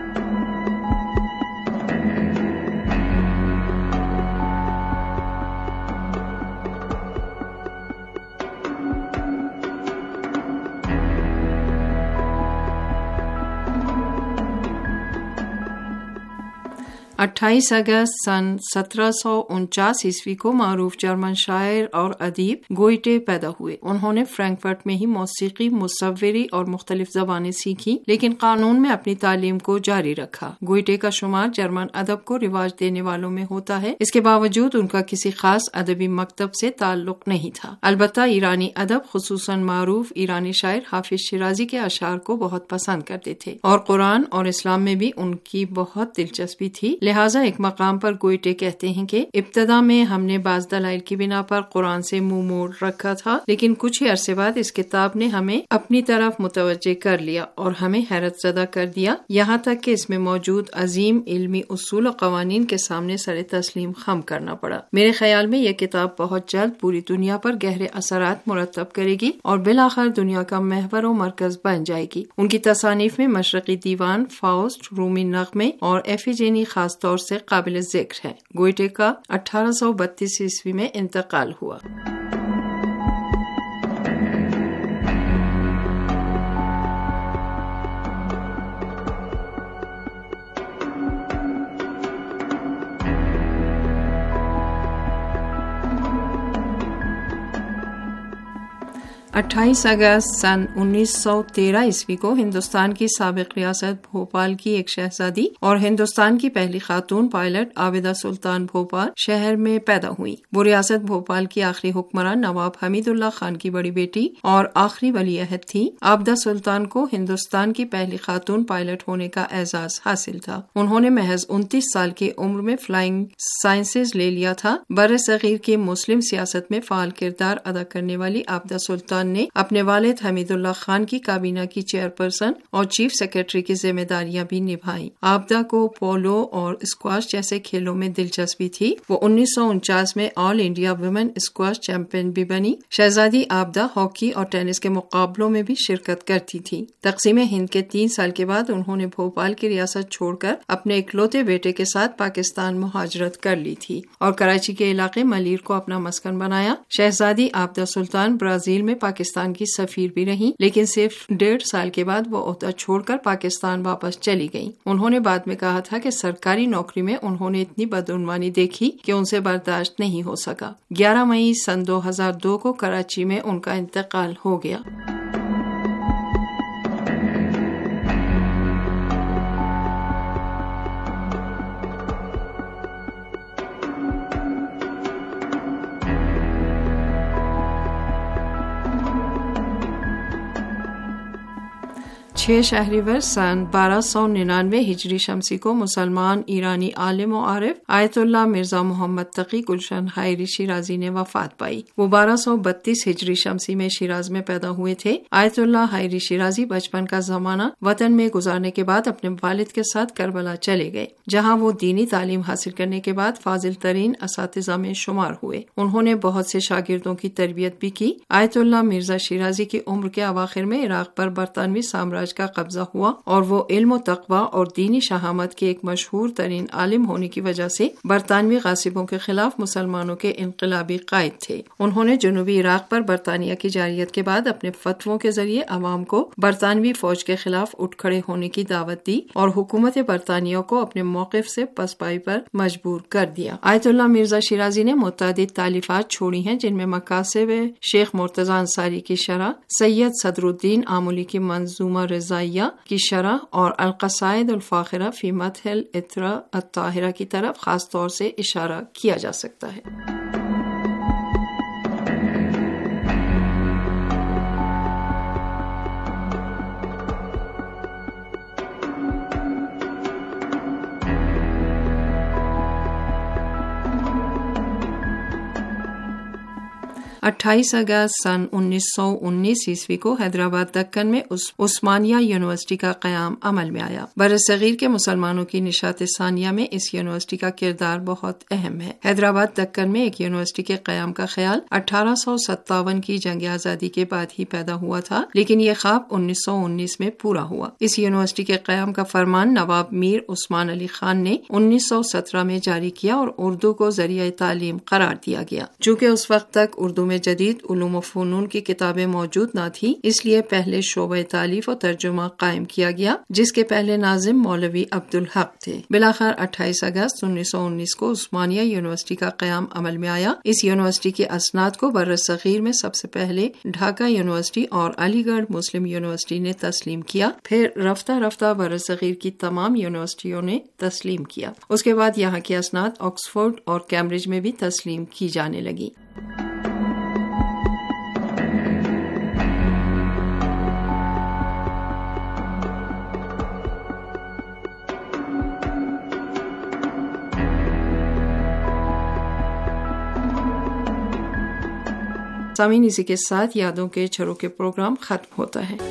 28 اگست سن 1749 عیسوی کو معروف جرمن شاعر اور ادیب گوئٹے پیدا ہوئے۔ انہوں نے فرینکفرٹ میں ہی موسیقی، مصوری اور مختلف زبانیں سیکھی، لیکن قانون میں اپنی تعلیم کو جاری رکھا۔ گوئٹے کا شمار جرمن ادب کو رواج دینے والوں میں ہوتا ہے۔ اس کے باوجود ان کا کسی خاص ادبی مکتب سے تعلق نہیں تھا۔ البتہ ایرانی ادب، خصوصاً معروف ایرانی شاعر حافظ شیرازی کے اشعار کو بہت پسند کرتے تھے اور قرآن اور اسلام میں بھی ان کی بہت دلچسپی تھی۔ لہٰذا ایک مقام پر گوئٹے کہتے ہیں کہ ابتدا میں ہم نے بعض دلائل کی بنا پر قرآن سے منہ موڑ رکھا تھا، لیکن کچھ ہی عرصے بعد اس کتاب نے ہمیں اپنی طرف متوجہ کر لیا اور ہمیں حیرت زدہ کر دیا، یہاں تک کہ اس میں موجود عظیم علمی اصول و قوانین کے سامنے سر تسلیم خم کرنا پڑا۔ میرے خیال میں یہ کتاب بہت جلد پوری دنیا پر گہرے اثرات مرتب کرے گی اور بالآخر دنیا کا محور و مرکز بن جائے گی۔ ان کی تصانیف میں مشرقی دیوان، فاؤسٹ، رومی نغمے اور ایفیجینی خاص طور سے قابل ذکر ہے۔ گوئٹے کا 1832 عیسوی میں انتقال ہوا۔ 28 अगस्त सन 1913 ईस्वी को हिंदुस्तान की साबिक रियासत भोपाल की एक शहजादी और हिंदुस्तान की पहली खातून पायलट आबिदा सुल्तान भोपाल शहर में पैदा हुई। वो रियासत भोपाल की आखिरी हुक्मरान नवाब हमीदुल्लाह खान की बड़ी बेटी और आखिरी वलीअहद थी। आबिदा सुल्तान को हिंदुस्तान की पहली खातून पायलट होने का एजाज हासिल था। उन्होंने महज 29 साल की उम्र में फ्लाइंग साइंसेज ले लिया था। बर-ए-सगीर की मुस्लिम सियासत में फाल किरदार अदा करने वाली आबिदा सुल्तान ने अपने वालिद हमीदुल्लाह खान की काबीना की चेयरपर्सन और चीफ सेक्रेटरी की जिम्मेदारियां भी निभाई। आबिदा को पोलो और स्क्वाश जैसे खेलों में दिलचस्पी थी। वो 1949 में all India women squash champion भी बनी। शहजादी आबिदा हॉकी और टेनिस के मुकाबलों में भी शिरकत करती थी। तक़सीम हिंद के 3 साल के बाद उन्होंने भोपाल की रियासत छोड़कर अपने इकलौते बेटे के साथ पाकिस्तान मुहाजरत कर ली थी और कराची के इलाके मलीर को अपना मस्कन बनाया। शहजादी आबिदा सुल्तान ब्राजील में पाकिस्तान की सफीर भी रही, लेकिन सिर्फ 1.5 साल के बाद वो ओहदा छोड़कर पाकिस्तान वापस चली गईं। उन्होंने बाद में कहा था कि सरकारी नौकरी में उन्होंने इतनी बदउनवानी देखी कि उनसे बर्दाश्त नहीं हो सका। 11 मई सन 2002 को कराची में उनका इंतकाल हो गया। शहरीवर सन 1299 हिजरी शमसी को मुसलमान ईरानी आलिम और आरिफ Ayatollah Mirza Mohammad Taqi Gulshan Haeri Shirazi ने वफात पाई। वो 1232 हिजरी शमसी में शिराज में पैदा हुए थे। आयतुल्लाह हायरी शिराजी बचपन का जमाना वतन में गुजारने के बाद अपने वालिद के साथ करबला चले गए, जहाँ वो दीनी तालीम हासिल करने के बाद फाजिल तरीन असातिज़ा में शुमार हुए। उन्होंने बहुत से शागिर्दों की तरबियत भी की। आयतुल्लाह मिर्जा शिराजी की उम्र के अवाखिर में इराक पर बरतानवी साम्राज्य का कब्जा हुआ और वो इल्म तक़वा और दीनी शहामत के एक मशहूर तरीन आलिम होने की वजह से बरतानवी गासिबों के खिलाफ मुसलमानों के इनकलाबी कायद थे। उन्होंने जनूबी इराक पर बरतानिया की जारियत के बाद अपने फतवों के जरिए अवाम को बरतानवी फौज के खिलाफ उठ खड़े होने की दावत दी और हुकूमत बरतानिया को अपने मौक़िफ़ से पसपाई पर मजबूर कर दिया। आयतुल्लाह मिर्जा शिराजी ने मुतअद्दिद तालीफात छोड़ी हैं, जिनमें मकासिब शेख मुर्तज़ा अंसारी की शरह, सैयद सदरुद्दीन आमुली की मंजूमा रज़ाइया की शरह और अल-क़साइद अल-फ़ाख़िरा फ़ी मदहिल इत्रा अत-ताहिरा की तरफ खास तौर से इशारा किया जा सकता है। 28 अगस्त सन 1919 ईस्वी को हैदराबाद दक्कन में उस्मानिया यूनिवर्सिटी का क़याम अमल में आया। बर-ए-सग़ीर के मुसलमानों की निशात सानिया में इस यूनिवर्सिटी का किरदार बहुत अहम है। हैदराबाद दक्कन में एक यूनिवर्सिटी के क़याम का ख्याल 1857 की जंग आज़ादी के बाद ही पैदा हुआ था, लेकिन ये ख्वाब 1919 में पूरा हुआ। इस यूनिवर्सिटी के क़याम का फरमान नवाब मीर उस्मान अली खान ने 1917 में जारी किया और उर्दू को ज़रिया तालीम करार दिया गया। चूँकि उस वक्त तक उर्दू में जदीद उलूम व फ़नून की किताबें मौजूद न थी, इसलिए पहले शोबे तालीफ और तर्जुमा कायम किया गया, जिसके पहले नाजिम मौलवी अब्दुल हक थे। बिलाखिर 28 अगस्त 1919 को उस्मानिया यूनिवर्सिटी का क़याम अमल में आया। इस यूनिवर्सिटी की असनाद को बर-ए-सग़ीर में सबसे पहले ढाका यूनिवर्सिटी और अलीगढ़ मुस्लिम यूनिवर्सिटी ने तस्लीम किया। फिर रफ्ता रफ्ता बर-ए-सग़ीर की तमाम यूनिवर्सिटियों ने तस्लीम किया। उसके बाद यहाँ की असनाद ऑक्सफोर्ड और कैम्ब्रिज में भी तस्लीम की जाने लगी। सामीन, इसी के साथ यादों के छरों के प्रोग्राम खत्म होता है।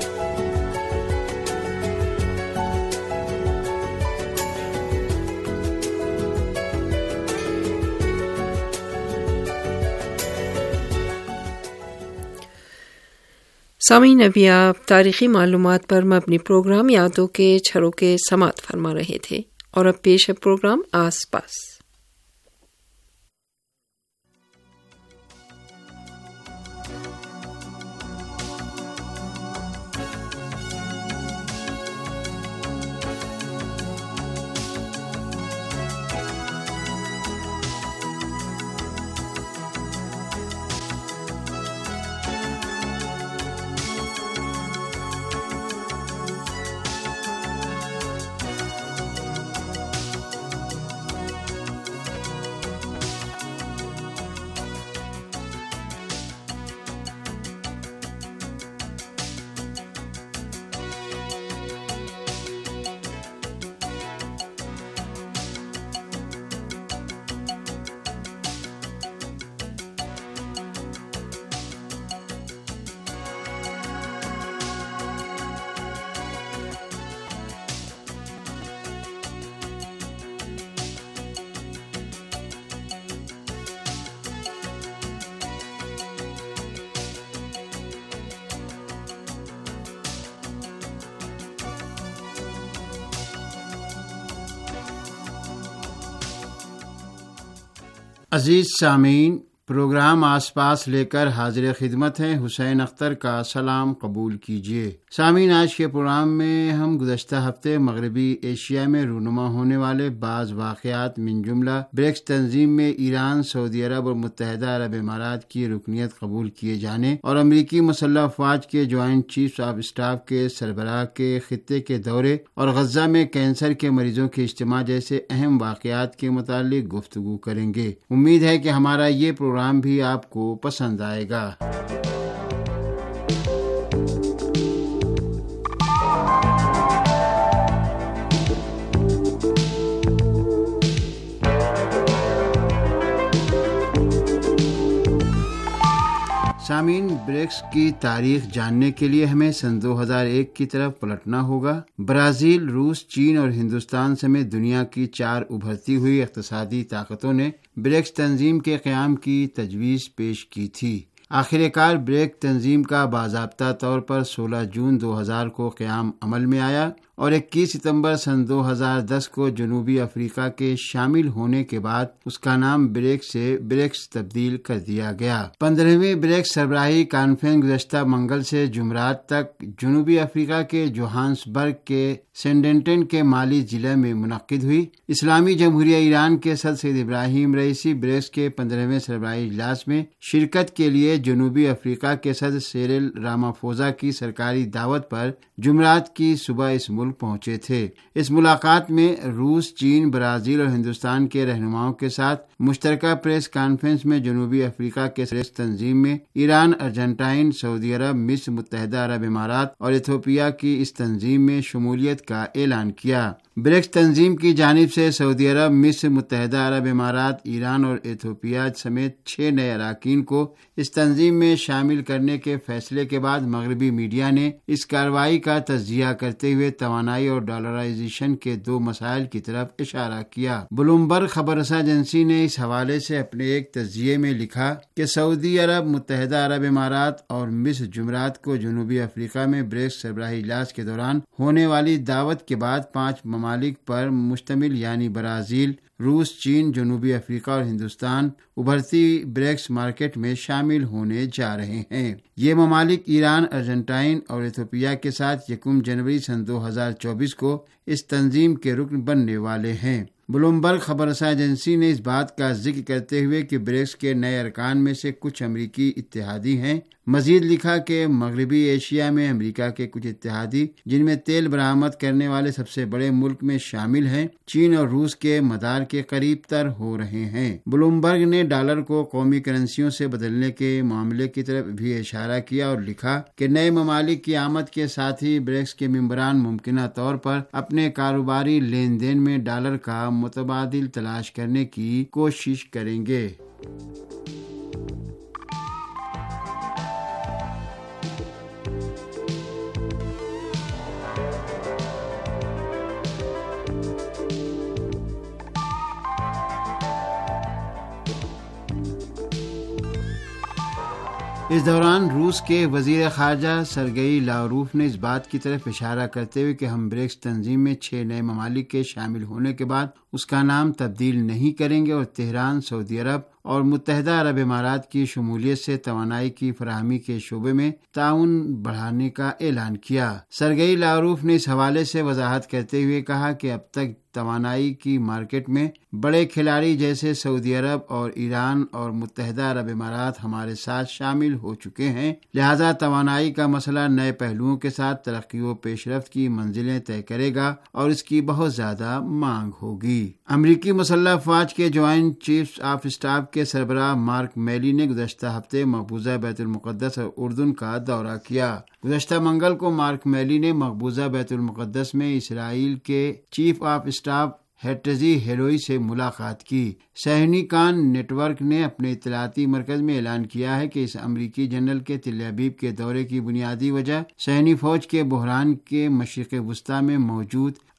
सामीन, अभी आप तारीखी मालूमात पर मबनी प्रोग्राम यादों के छरों के समात फरमा रहे थे और अब पेश है प्रोग्राम आस पास। عزیز سامعین، پروگرام آس پاس لے کر حاضر خدمت ہیں۔ حسین اختر کا سلام قبول کیجیے۔ سامعین، آج کے پروگرام میں ہم گزشتہ ہفتے مغربی ایشیا میں رونما ہونے والے بعض واقعات من جملہ برکس تنظیم میں ایران، سعودی عرب اور متحدہ عرب امارات کی رکنیت قبول کیے جانے اور امریکی مسلح افواج کے جوائنٹ چیفز آف اسٹاف کے سربراہ کے خطے کے دورے اور غزہ میں کینسر کے مریضوں کے اجتماع جیسے اہم واقعات کے متعلق گفتگو کریں گے۔ امید ہے کہ ہمارا یہ پروگرام بھی آپ کو پسند آئے گا۔ سامعین، برکس کی تاریخ جاننے کے لیے ہمیں سن 2001 کی طرف پلٹنا ہوگا۔ برازیل، روس، چین اور ہندوستان سمیت دنیا کی 4 ابھرتی ہوئی اقتصادی طاقتوں نے برکس تنظیم کے قیام کی تجویز پیش کی تھی۔ آخر کار برکس تنظیم کا باضابطہ طور پر 16 جون 2000 کو قیام عمل میں آیا اور 21 ستمبر سن 2010 کو جنوبی افریقہ کے شامل ہونے کے بعد اس کا نام برکس سے برکس تبدیل کر دیا گیا۔ 15ویں برکس سربراہی کانفرنس گزشتہ منگل سے جمعرات تک جنوبی افریقہ کے جوہانسبرگ کے سینڈنٹن کے مالی ضلع میں منعقد ہوئی۔ اسلامی جمہوریہ ایران کے صدر سید ابراہیم رئیسی برکس کے 15ویں سربراہی اجلاس میں شرکت کے لیے جنوبی افریقہ کے صدر سیرل رامافوزا کی سرکاری دعوت پر جمعرات کی صبح اس ملک پہنچے تھے۔ اس ملاقات میں روس، چین، برازیل اور ہندوستان کے رہنماؤں کے ساتھ مشترکہ پریس کانفرنس میں جنوبی افریقہ کے برکس تنظیم میں ایران، ارجنٹائن، سعودی عرب، مصر، متحدہ عرب امارات اور ایتھوپیا کی اس تنظیم میں شمولیت کا اعلان کیا۔ برکس تنظیم کی جانب سے سعودی عرب، مصر، متحدہ عرب امارات، ایران اور ایتھوپیا سمیت 6 نئے اراکین کو اس تنظیم میں شامل کرنے کے فیصلے کے بعد مغربی میڈیا نے اس کارروائی کا تجزیہ کرتے ہوئے توانائی اور ڈالرائزیشن کے 2 مسائل کی طرف اشارہ کیا۔ بلومبرگ خبر رساں ایجنسی نے اس حوالے سے اپنے ایک تجزیے میں لکھا کہ سعودی عرب، متحدہ عرب امارات اور مصر جمعرات کو جنوبی افریقہ میں برکس سربراہی اجلاس کے دوران ہونے والی دعوت کے بعد 5 ممالک پر مشتمل یعنی برازیل، روس، چین، جنوبی افریقہ اور ہندوستان ابھرتی برکس مارکیٹ میں شامل ہونے جا رہے ہیں۔ یہ ممالک ایران، ارجنٹائن اور ایتھوپیا کے ساتھ 1 جنوری سن 2024 کو اس تنظیم کے رکن بننے والے ہیں۔ بلومبرگ خبر رساں ایجنسی نے اس بات کا ذکر کرتے ہوئے کہ برکس کے نئے ارکان میں سے کچھ امریکی اتحادی ہیں، مزید لکھا کہ مغربی ایشیا میں امریکہ کے کچھ اتحادی جن میں تیل برآمد کرنے والے سب سے بڑے ملک میں شامل ہیں، چین اور روس کے مدار کے قریب تر ہو رہے ہیں۔ بلومبرگ نے ڈالر کو قومی کرنسیوں سے بدلنے کے معاملے کی طرف بھی اشارہ کیا اور لکھا کہ نئے ممالک کی آمد کے ساتھ ہی برکس کے ممبران ممکنہ طور پر اپنے کاروباری لین دین میں ڈالر کا متبادل تلاش کرنے کی کوشش کریں گے۔ اس دوران روس کے وزیر خارجہ سرگئی لاوروف نے اس بات کی طرف اشارہ کرتے ہوئے کہ ہم برکس تنظیم میں 6 نئے ممالک کے شامل ہونے کے بعد اس کا نام تبدیل نہیں کریں گے اور تہران، سعودی عرب اور متحدہ عرب امارات کی شمولیت سے توانائی کی فراہمی کے شعبے میں تعاون بڑھانے کا اعلان کیا۔ سرگئی لاوروف نے اس حوالے سے وضاحت کرتے ہوئے کہا کہ اب تک توانائی کی مارکیٹ میں بڑے کھلاڑی جیسے سعودی عرب اور ایران اور متحدہ عرب امارات ہمارے ساتھ شامل ہو چکے ہیں، لہذا توانائی کا مسئلہ نئے پہلوؤں کے ساتھ ترقی و پیش رفت کی منزلیں طے کرے گا اور اس کی بہت زیادہ مانگ ہوگی۔ امریکی مسلح افواج کے جوائنٹ چیفز آف اسٹاف کے سربراہ مارک میلی نے گزشتہ ہفتے مقبوضہ بیت المقدس اور اردن کا دورہ کیا۔ گزشتہ منگل کو مارک میلی نے مقبوضہ بیت المقدس میں اسرائیل کے chief of staff Herzi Halevi سے ملاقات کی۔ صہیونی کان نیٹ ورک نے اپنے اطلاعاتی مرکز میں اعلان کیا ہے کہ اس امریکی جنرل کے تل ابیب کے دورے کی بنیادی وجہ صہیونی فوج کے بحران کے مشرق وسطی میں موجود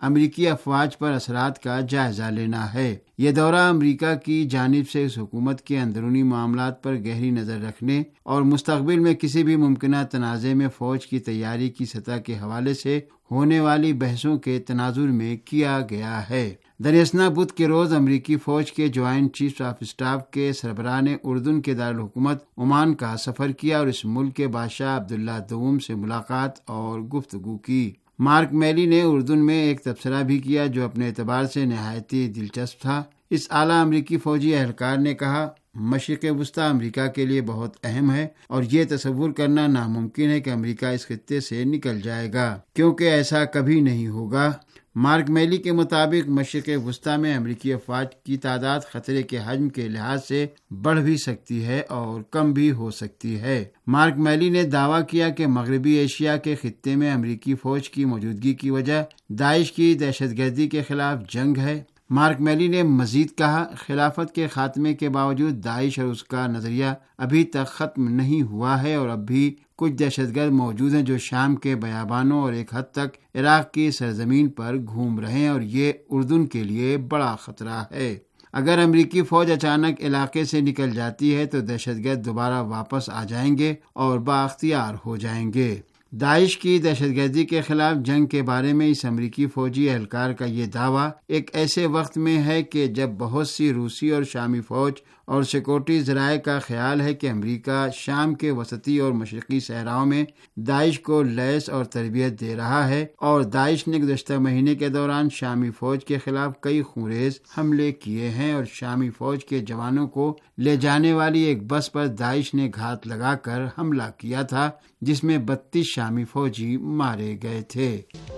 امریکی افواج پر اثرات کا جائزہ لینا ہے۔ یہ دورہ امریکہ کی جانب سے اس حکومت کے اندرونی معاملات پر گہری نظر رکھنے اور مستقبل میں کسی بھی ممکنہ تنازع میں فوج کی تیاری کی سطح کے حوالے سے ہونے والی بحثوں کے تناظر میں کیا گیا ہے۔ دریاسنا بدھ کے روز امریکی فوج کے جوائنٹ چیف آف اسٹاف کے سربراہ نے اردن کے دارالحکومت عمان کا سفر کیا اور اس ملک کے بادشاہ عبداللہ دوم سے ملاقات اور گفتگو کی۔ مارک میلی نے اردن میں ایک تبصرہ بھی کیا جو اپنے اعتبار سے نہایت ہی دلچسپ تھا۔ اس اعلیٰ امریکی فوجی اہلکار نے کہا، مشرق وسطیٰ امریکہ کے لیے بہت اہم ہے اور یہ تصور کرنا ناممکن ہے کہ امریکہ اس خطے سے نکل جائے گا، کیونکہ ایسا کبھی نہیں ہوگا۔ مارک میلی کے مطابق مشرق وسطیٰ میں امریکی افواج کی تعداد خطرے کے حجم کے لحاظ سے بڑھ بھی سکتی ہے اور کم بھی ہو سکتی ہے۔ مارک میلی نے دعویٰ کیا کہ مغربی ایشیا کے خطے میں امریکی فوج کی موجودگی کی وجہ داعش کی دہشت گردی کے خلاف جنگ ہے۔ مارک میلی نے مزید کہا، خلافت کے خاتمے کے باوجود داعش اور اس کا نظریہ ابھی تک ختم نہیں ہوا ہے اور اب بھی کچھ دہشت گرد موجود ہیں جو شام کے بیابانوں اور ایک حد تک عراق کی سرزمین پر گھوم رہے ہیں اور یہ اردن کے لیے بڑا خطرہ ہے۔ اگر امریکی فوج اچانک علاقے سے نکل جاتی ہے تو دہشت گرد دوبارہ واپس آ جائیں گے اور بااختیار ہو جائیں گے۔ داعش کی دہشت گردی کے خلاف جنگ کے بارے میں اس امریکی فوجی اہلکار کا یہ دعویٰ ایک ایسے وقت میں ہے کہ جب بہت سی روسی اور شامی فوج اور سیکورٹی ذرائع کا خیال ہے کہ امریکہ شام کے وسطی اور مشرقی صحراؤں میں داعش کو لیس اور تربیت دے رہا ہے، اور داعش نے گزشتہ مہینے کے دوران شامی فوج کے خلاف کئی خونریز حملے کیے ہیں اور شامی فوج کے جوانوں کو لے جانے والی ایک بس پر داعش نے گھات لگا کر حملہ کیا تھا جس میں 32 شامی فوجی مارے گئے تھے۔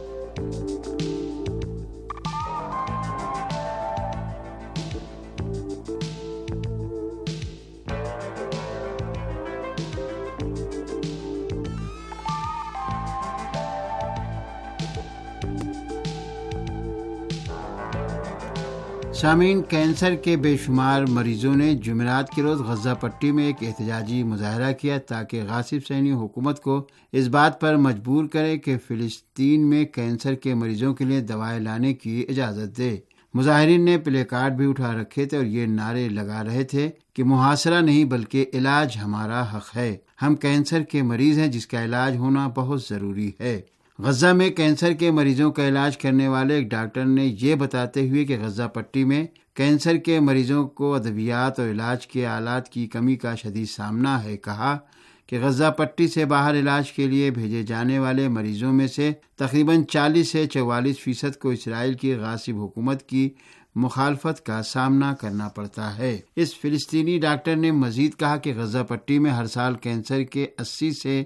سامعین، کینسر کے بے شمار مریضوں نے جمعرات کے روز غزہ پٹی میں ایک احتجاجی مظاہرہ کیا تاکہ غاصب صہیونی حکومت کو اس بات پر مجبور کرے کہ فلسطین میں کینسر کے مریضوں کے لیے دوائیں لانے کی اجازت دے۔ مظاہرین نے پلے کارڈ بھی اٹھا رکھے تھے اور یہ نعرے لگا رہے تھے کہ محاصرہ نہیں بلکہ علاج ہمارا حق ہے، ہم کینسر کے مریض ہیں جس کا علاج ہونا بہت ضروری ہے۔ غزہ میں کینسر کے مریضوں کا علاج کرنے والے ایک ڈاکٹر نے یہ بتاتے ہوئے کہ غزہ پٹی میں کینسر کے مریضوں کو ادویات اور علاج کے آلات کی کمی کا شدید سامنا ہے، کہا کہ غزہ پٹی سے باہر علاج کے لیے بھیجے جانے والے مریضوں میں سے تقریباً 40 سے 44% کو اسرائیل کی غاصب حکومت کی مخالفت کا سامنا کرنا پڑتا ہے۔ اس فلسطینی ڈاکٹر نے مزید کہا کہ غزہ پٹی میں ہر سال کینسر کے 80 سے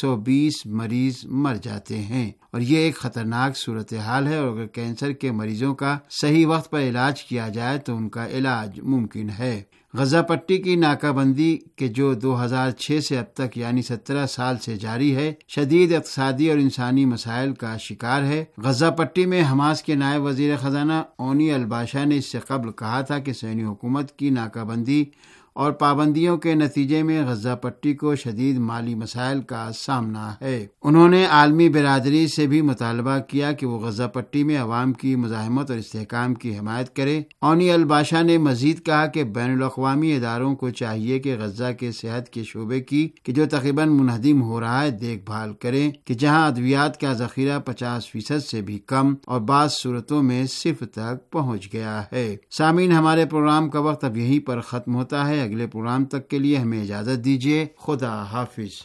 120 مریض مر جاتے ہیں اور یہ ایک خطرناک صورتحال ہے، اور اگر کینسر کے مریضوں کا صحیح وقت پر علاج کیا جائے تو ان کا علاج ممکن ہے۔ غزہ پٹی کی ناکہ بندی کے جو 2006 سے اب تک یعنی 17 سال سے جاری ہے، شدید اقتصادی اور انسانی مسائل کا شکار ہے۔ غزہ پٹی میں حماس کے نائب وزیر خزانہ اونی الباشا نے اس سے قبل کہا تھا کہ صہیونی حکومت کی ناکہ بندی اور پابندیوں کے نتیجے میں غزہ پٹی کو شدید مالی مسائل کا سامنا ہے۔ انہوں نے عالمی برادری سے بھی مطالبہ کیا کہ وہ غزہ پٹی میں عوام کی مزاحمت اور استحکام کی حمایت کرے۔ اونی الباشا نے مزید کہا کہ بین الاقوامی اداروں کو چاہیے کہ غزہ کے صحت کے شعبے کی کہ جو تقریباً منہدم ہو رہا ہے دیکھ بھال کریں، کہ جہاں ادویات کا ذخیرہ 50% سے بھی کم اور بعض صورتوں میں صفر تک پہنچ گیا ہے۔ سامعین، ہمارے پروگرام کا وقت اب یہیں پر ختم ہوتا ہے۔ اگلے پروگرام تک کے لیے ہمیں اجازت دیجیے۔ خدا حافظ۔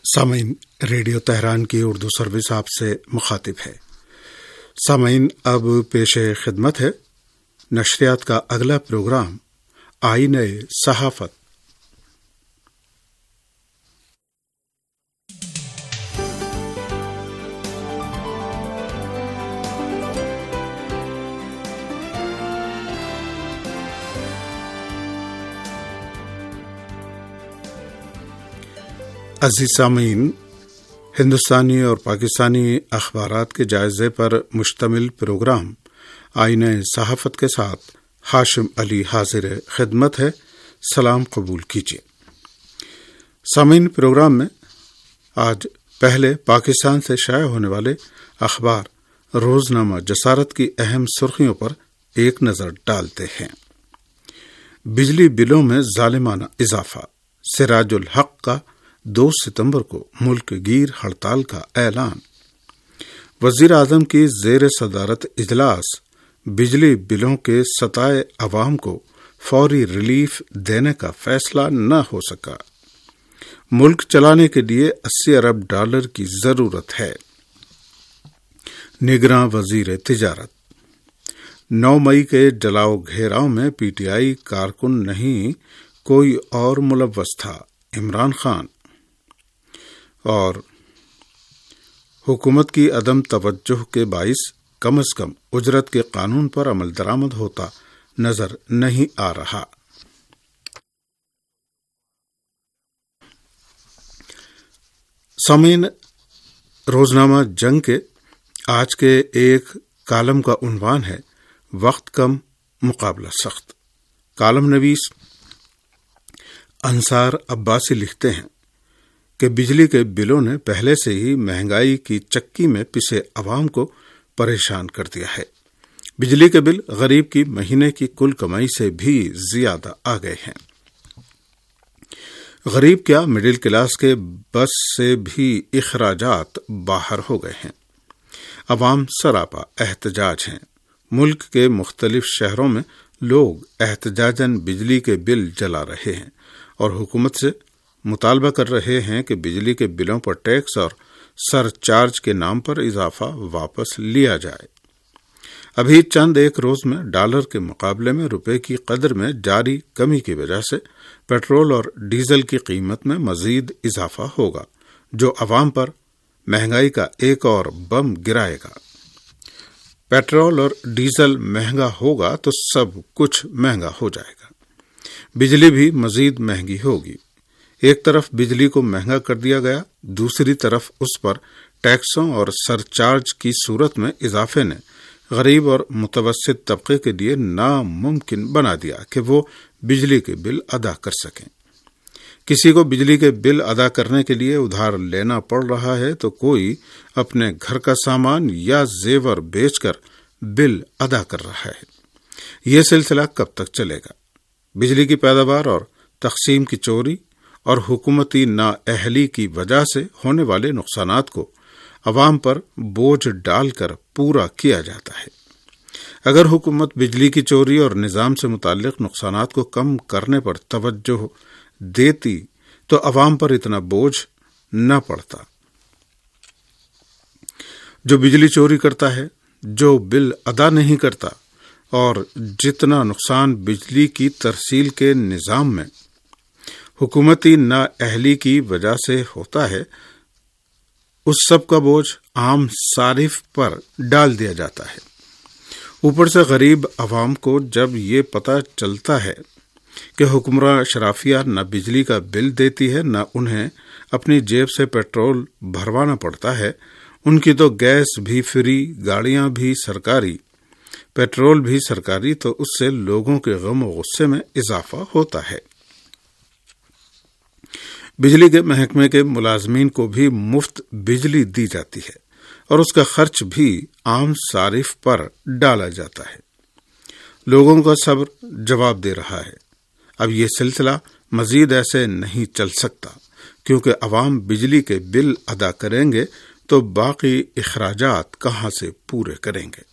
سامعین، ریڈیو تہران کی اردو سروس آپ سے مخاطب ہے۔ سامعین، اب پیش خدمت ہے نشریات کا اگلا پروگرام آئینہ صحافت۔ عزیز سامعین، ہندوستانی اور پاکستانی اخبارات کے جائزے پر مشتمل پروگرام آئینہ صحافت کے ساتھ ہاشم علی حاضر خدمت ہے۔ سلام قبول کیجیے۔ سامعین، پروگرام میں آج پہلے پاکستان سے شائع ہونے والے اخبار روزنامہ جسارت کی اہم سرخیوں پر ایک نظر ڈالتے ہیں۔ بجلی بلوں میں ظالمانہ اضافہ، سراج الحق کا 2 ستمبر کو ملک گیر ہڑتال کا اعلان، وزیر اعظم کی زیر صدارت اجلاس، بجلی بلوں کے ستائے عوام کو فوری ریلیف دینے کا فیصلہ نہ ہو سکا، ملک چلانے کے لیے 80 ارب ڈالر کی ضرورت ہے، نگراں وزیر تجارت۔ 9 مئی کے جلاؤ گھیراؤ میں پی ٹی آئی کارکن نہیں کوئی اور ملوث تھا، عمران خان۔ اور حکومت کی عدم توجہ کے باعث کم از کم اجرت کے قانون پر عمل درآمد ہوتا نظر نہیں آ رہا۔ سامعین، روزنامہ جنگ کے آج کے ایک کالم کا عنوان ہے وقت کم مقابلہ سخت۔ کالم نویس انصار عباسی لکھتے ہیں کہ بجلی کے بلوں نے پہلے سے ہی مہنگائی کی چکی میں پسے عوام کو پریشان کر دیا ہے۔ بجلی کے بل غریب کی مہینے کی کل کمائی سے بھی زیادہ آ گئے ہیں۔ غریب کیا، مڈل کلاس کے بس سے بھی اخراجات باہر ہو گئے ہیں۔ عوام سراپا احتجاج ہیں۔ ملک کے مختلف شہروں میں لوگ احتجاجاً بجلی کے بل جلا رہے ہیں اور حکومت سے مطالبہ کر رہے ہیں کہ بجلی کے بلوں پر ٹیکس اور سر چارج کے نام پر اضافہ واپس لیا جائے۔ ابھی چند ایک روز میں ڈالر کے مقابلے میں روپے کی قدر میں جاری کمی کی وجہ سے پیٹرول اور ڈیزل کی قیمت میں مزید اضافہ ہوگا، جو عوام پر مہنگائی کا ایک اور بم گرائے گا۔ پیٹرول اور ڈیزل مہنگا ہوگا تو سب کچھ مہنگا ہو جائے گا۔ بجلی بھی مزید مہنگی ہوگی۔ ایک طرف بجلی کو مہنگا کر دیا گیا، دوسری طرف اس پر ٹیکسوں اور سرچارج کی صورت میں اضافے نے غریب اور متوسط طبقے کے لیے ناممکن بنا دیا کہ وہ بجلی کے بل ادا کر سکیں۔ کسی کو بجلی کے بل ادا کرنے کے لیے ادھار لینا پڑ رہا ہے تو کوئی اپنے گھر کا سامان یا زیور بیچ کر بل ادا کر رہا ہے۔ یہ سلسلہ کب تک چلے گا؟ بجلی کی پیداوار اور تقسیم کی چوری اور حکومتی نااہلی کی وجہ سے ہونے والے نقصانات کو عوام پر بوجھ ڈال کر پورا کیا جاتا ہے۔ اگر حکومت بجلی کی چوری اور نظام سے متعلق نقصانات کو کم کرنے پر توجہ دیتی تو عوام پر اتنا بوجھ نہ پڑتا۔ جو بجلی چوری کرتا ہے، جو بل ادا نہیں کرتا اور جتنا نقصان بجلی کی ترسیل کے نظام میں حکومتی نااہلی کی وجہ سے ہوتا ہے، اس سب کا بوجھ عام صارف پر ڈال دیا جاتا ہے۔ اوپر سے غریب عوام کو جب یہ پتہ چلتا ہے کہ حکمراں اشرافیہ نہ بجلی کا بل دیتی ہے، نہ انہیں اپنی جیب سے پیٹرول بھروانا پڑتا ہے، ان کی تو گیس بھی فری، گاڑیاں بھی سرکاری، پیٹرول بھی سرکاری، تو اس سے لوگوں کے غم و غصے میں اضافہ ہوتا ہے۔ بجلی کے محکمے کے ملازمین کو بھی مفت بجلی دی جاتی ہے اور اس کا خرچ بھی عام صارف پر ڈالا جاتا ہے۔ لوگوں کا صبر جواب دے رہا ہے۔ اب یہ سلسلہ مزید ایسے نہیں چل سکتا، کیونکہ عوام بجلی کے بل ادا کریں گے تو باقی اخراجات کہاں سے پورے کریں گے؟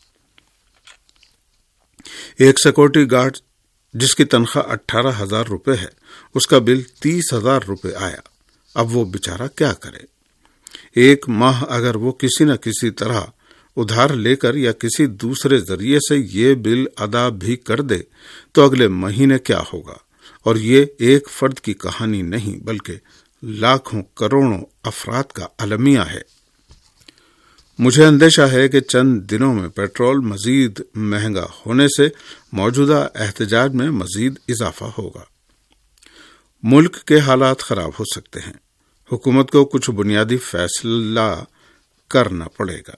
ایک سیکورٹی گارڈ جس کی تنخواہ 18,000 روپے ہے، اس کا بل 30,000 روپے آیا۔ اب وہ بیچارہ کیا کرے؟ ایک ماہ اگر وہ کسی نہ کسی طرح ادھار لے کر یا کسی دوسرے ذریعے سے یہ بل ادا بھی کر دے تو اگلے مہینے کیا ہوگا؟ اور یہ ایک فرد کی کہانی نہیں بلکہ لاکھوں کروڑوں افراد کا المیہ ہے۔ مجھے اندیشہ ہے کہ چند دنوں میں پیٹرول مزید مہنگا ہونے سے موجودہ احتجاج میں مزید اضافہ ہوگا۔ ملک کے حالات خراب ہو سکتے ہیں۔ حکومت کو کچھ بنیادی فیصلہ کرنا پڑے گا۔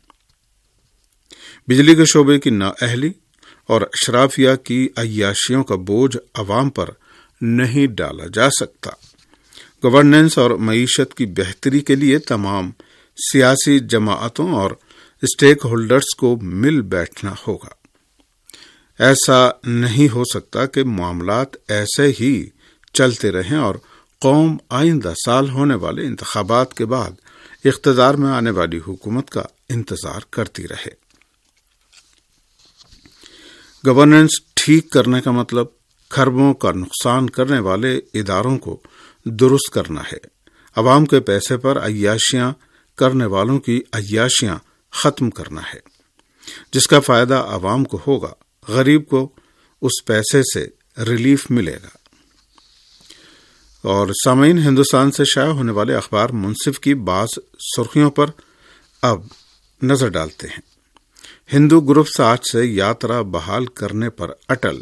بجلی کے شعبے کی نااہلی اور اشرافیہ کی عیاشیوں کا بوجھ عوام پر نہیں ڈالا جا سکتا۔ گورننس اور معیشت کی بہتری کے لیے تمام سیاسی جماعتوں اور اسٹیک ہولڈرز کو مل بیٹھنا ہوگا۔ ایسا نہیں ہو سکتا کہ معاملات ایسے ہی چلتے رہیں اور قوم آئندہ سال ہونے والے انتخابات کے بعد اقتدار میں آنے والی حکومت کا انتظار کرتی رہے۔ گورننس ٹھیک کرنے کا مطلب کھربوں کا نقصان کرنے والے اداروں کو درست کرنا ہے، عوام کے پیسے پر عیاشیاں کرنے والوں کی عیاشیاں ختم کرنا ہے، جس کا فائدہ عوام کو ہوگا، غریب کو اس پیسے سے ریلیف ملے گا۔ اور سامعین، ہندوستان سے شائع ہونے والے اخبار منصف کی بعض سرخیوں پر اب نظر ڈالتے ہیں۔ ہندو گروپس آج سے یاترا بحال کرنے پر اٹل۔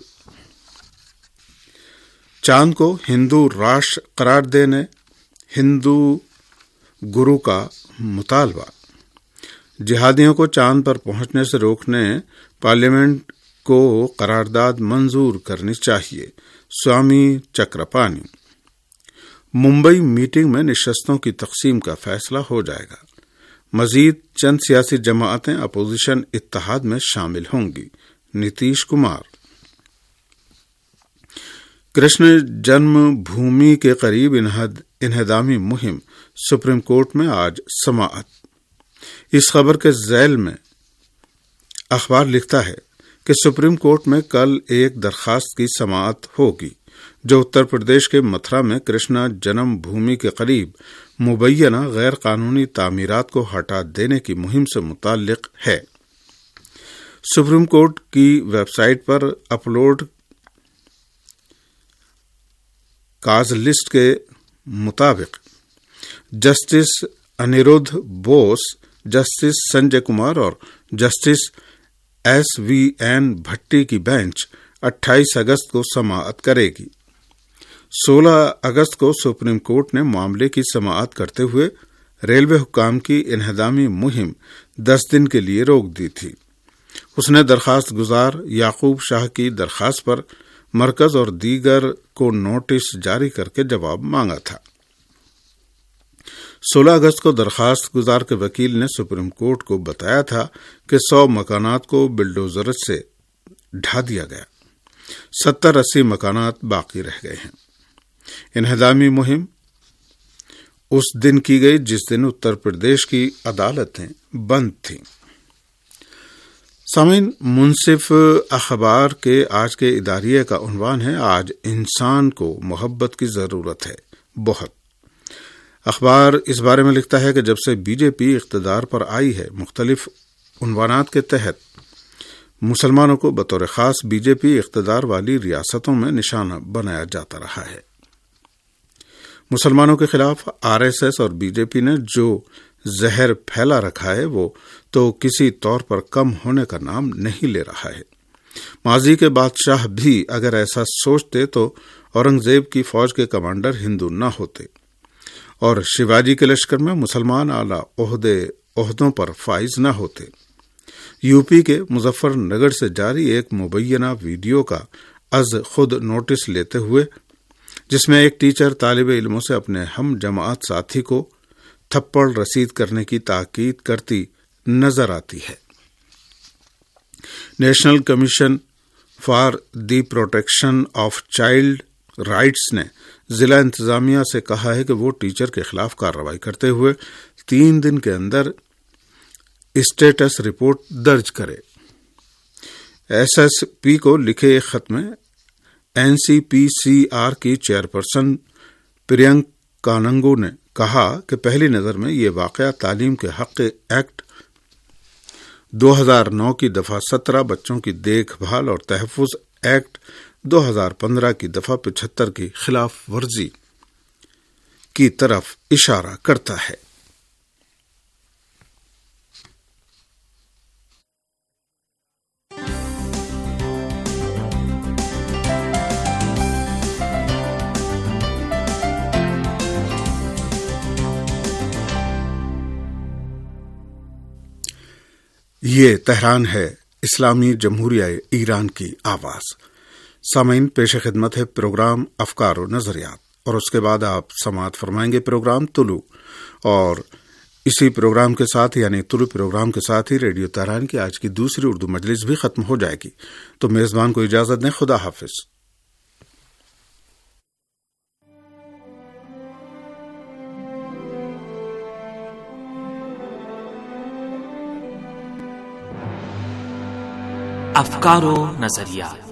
چاند کو ہندو راشٹر قرار دینے ہندو گرو کا مطالبہ۔ جہادیوں کو چاند پر پہنچنے سے روکنے پارلیمنٹ کو قرارداد منظور کرنی چاہیے، سوامی چکرپانی۔ ممبئی میٹنگ میں نشستوں کی تقسیم کا فیصلہ ہو جائے گا۔ مزید چند سیاسی جماعتیں اپوزیشن اتحاد میں شامل ہوں گی، نتیش کمار۔ کرشن جنم بھومی کے قریب انہدامی مہم سپریم کورٹ میں آج سماعت۔ اس خبر کے ذیل میں اخبار لکھتا ہے کہ سپریم کورٹ میں کل ایک درخواست کی سماعت ہوگی جو اتر پردیش کے متھرا میں کرشنا جنم بھومی کے قریب مبینہ غیر قانونی تعمیرات کو ہٹا دینے کی مہم سے متعلق ہے۔ سپریم کورٹ کی ویب سائٹ پر اپلوڈ کاز لسٹ کے مطابق جسٹس انیرودھ بوس، جسٹس سنجے کمار اور justice S V N Bhatti کی بینچ 28 اگست کو سماعت کرے گی۔ 16 اگست کو سپریم کورٹ نے معاملے کی سماعت کرتے ہوئے ریلوے حکام کی انہدامی مہم 10 دن کے لیے روک دی تھی۔ اس نے درخواست گزار یعقوب شاہ کی درخواست پر مرکز اور دیگر کو نوٹس جاری کر کے جواب مانگا تھا۔ 16 اگست کو درخواست گزار کے وکیل نے سپریم کورٹ کو بتایا تھا کہ 100 مکانات کو بلڈوزر سے ڈھا دیا گیا، 70-80 مکانات باقی رہ گئے ہیں۔ انہدامی مہم اس دن کی گئی جس دن اتر پردیش کی عدالتیں بند تھیں۔ سامعین، منصف اخبار کے آج کے اداریے کا عنوان ہے آج انسان کو محبت کی ضرورت ہے بہت۔ اخبار اس بارے میں لکھتا ہے کہ جب سے بی جے پی اقتدار پر آئی ہے، مختلف عنوانات کے تحت مسلمانوں کو بطور خاص بی جے پی اقتدار والی ریاستوں میں نشانہ بنایا جاتا رہا ہے۔ مسلمانوں کے خلاف آر ایس ایس اور بی جے پی نے جو زہر پھیلا رکھا ہے وہ تو کسی طور پر کم ہونے کا نام نہیں لے رہا ہے۔ ماضی کے بادشاہ بھی اگر ایسا سوچتے تو اورنگزیب کی فوج کے کمانڈر ہندو نہ ہوتے اور شیواجی کے لشکر میں مسلمان اعلی عہدوں پر فائز نہ ہوتے۔ یو پی کے مظفر نگر سے جاری ایک مبینہ ویڈیو کا از خود نوٹس لیتے ہوئے، جس میں ایک ٹیچر طالب علموں سے اپنے ہم جماعت ساتھی کو تھپڑ رسید کرنے کی تاکید کرتی نظر آتی ہے۔ National commission for the protection of child rights نے ضلع انتظامیہ سے کہا ہے کہ وہ ٹیچر کے خلاف کارروائی کرتے ہوئے 3 دن کے اندر اسٹیٹس رپورٹ درج کرے۔ ایس ایس پی کو لکھے ایک خط میں N C P C R کی چیئرپرسن پرینک کاننگو نے کہا کہ پہلی نظر میں یہ واقعہ تعلیم کے حق ایکٹ 2009 کی دفعہ 17 بچوں کی دیکھ بھال اور تحفظ ایکٹ 2015 کی دفعہ 75 کی خلاف ورزی کی طرف اشارہ کرتا ہے۔ یہ تہران ہے، اسلامی جمہوریہ ایران کی آواز۔ سامعین، پیش خدمت ہے پروگرام افکار و نظریات، اور اس کے بعد آپ سماعت فرمائیں گے پروگرام طلوع، اور اسی پروگرام کے ساتھ یعنی طلوع پروگرام کے ساتھ ہی ریڈیو تہران کی آج کی دوسری اردو مجلس بھی ختم ہو جائے گی۔ تو میزبان کو اجازت دیں، خدا حافظ۔ افکار و نظریات۔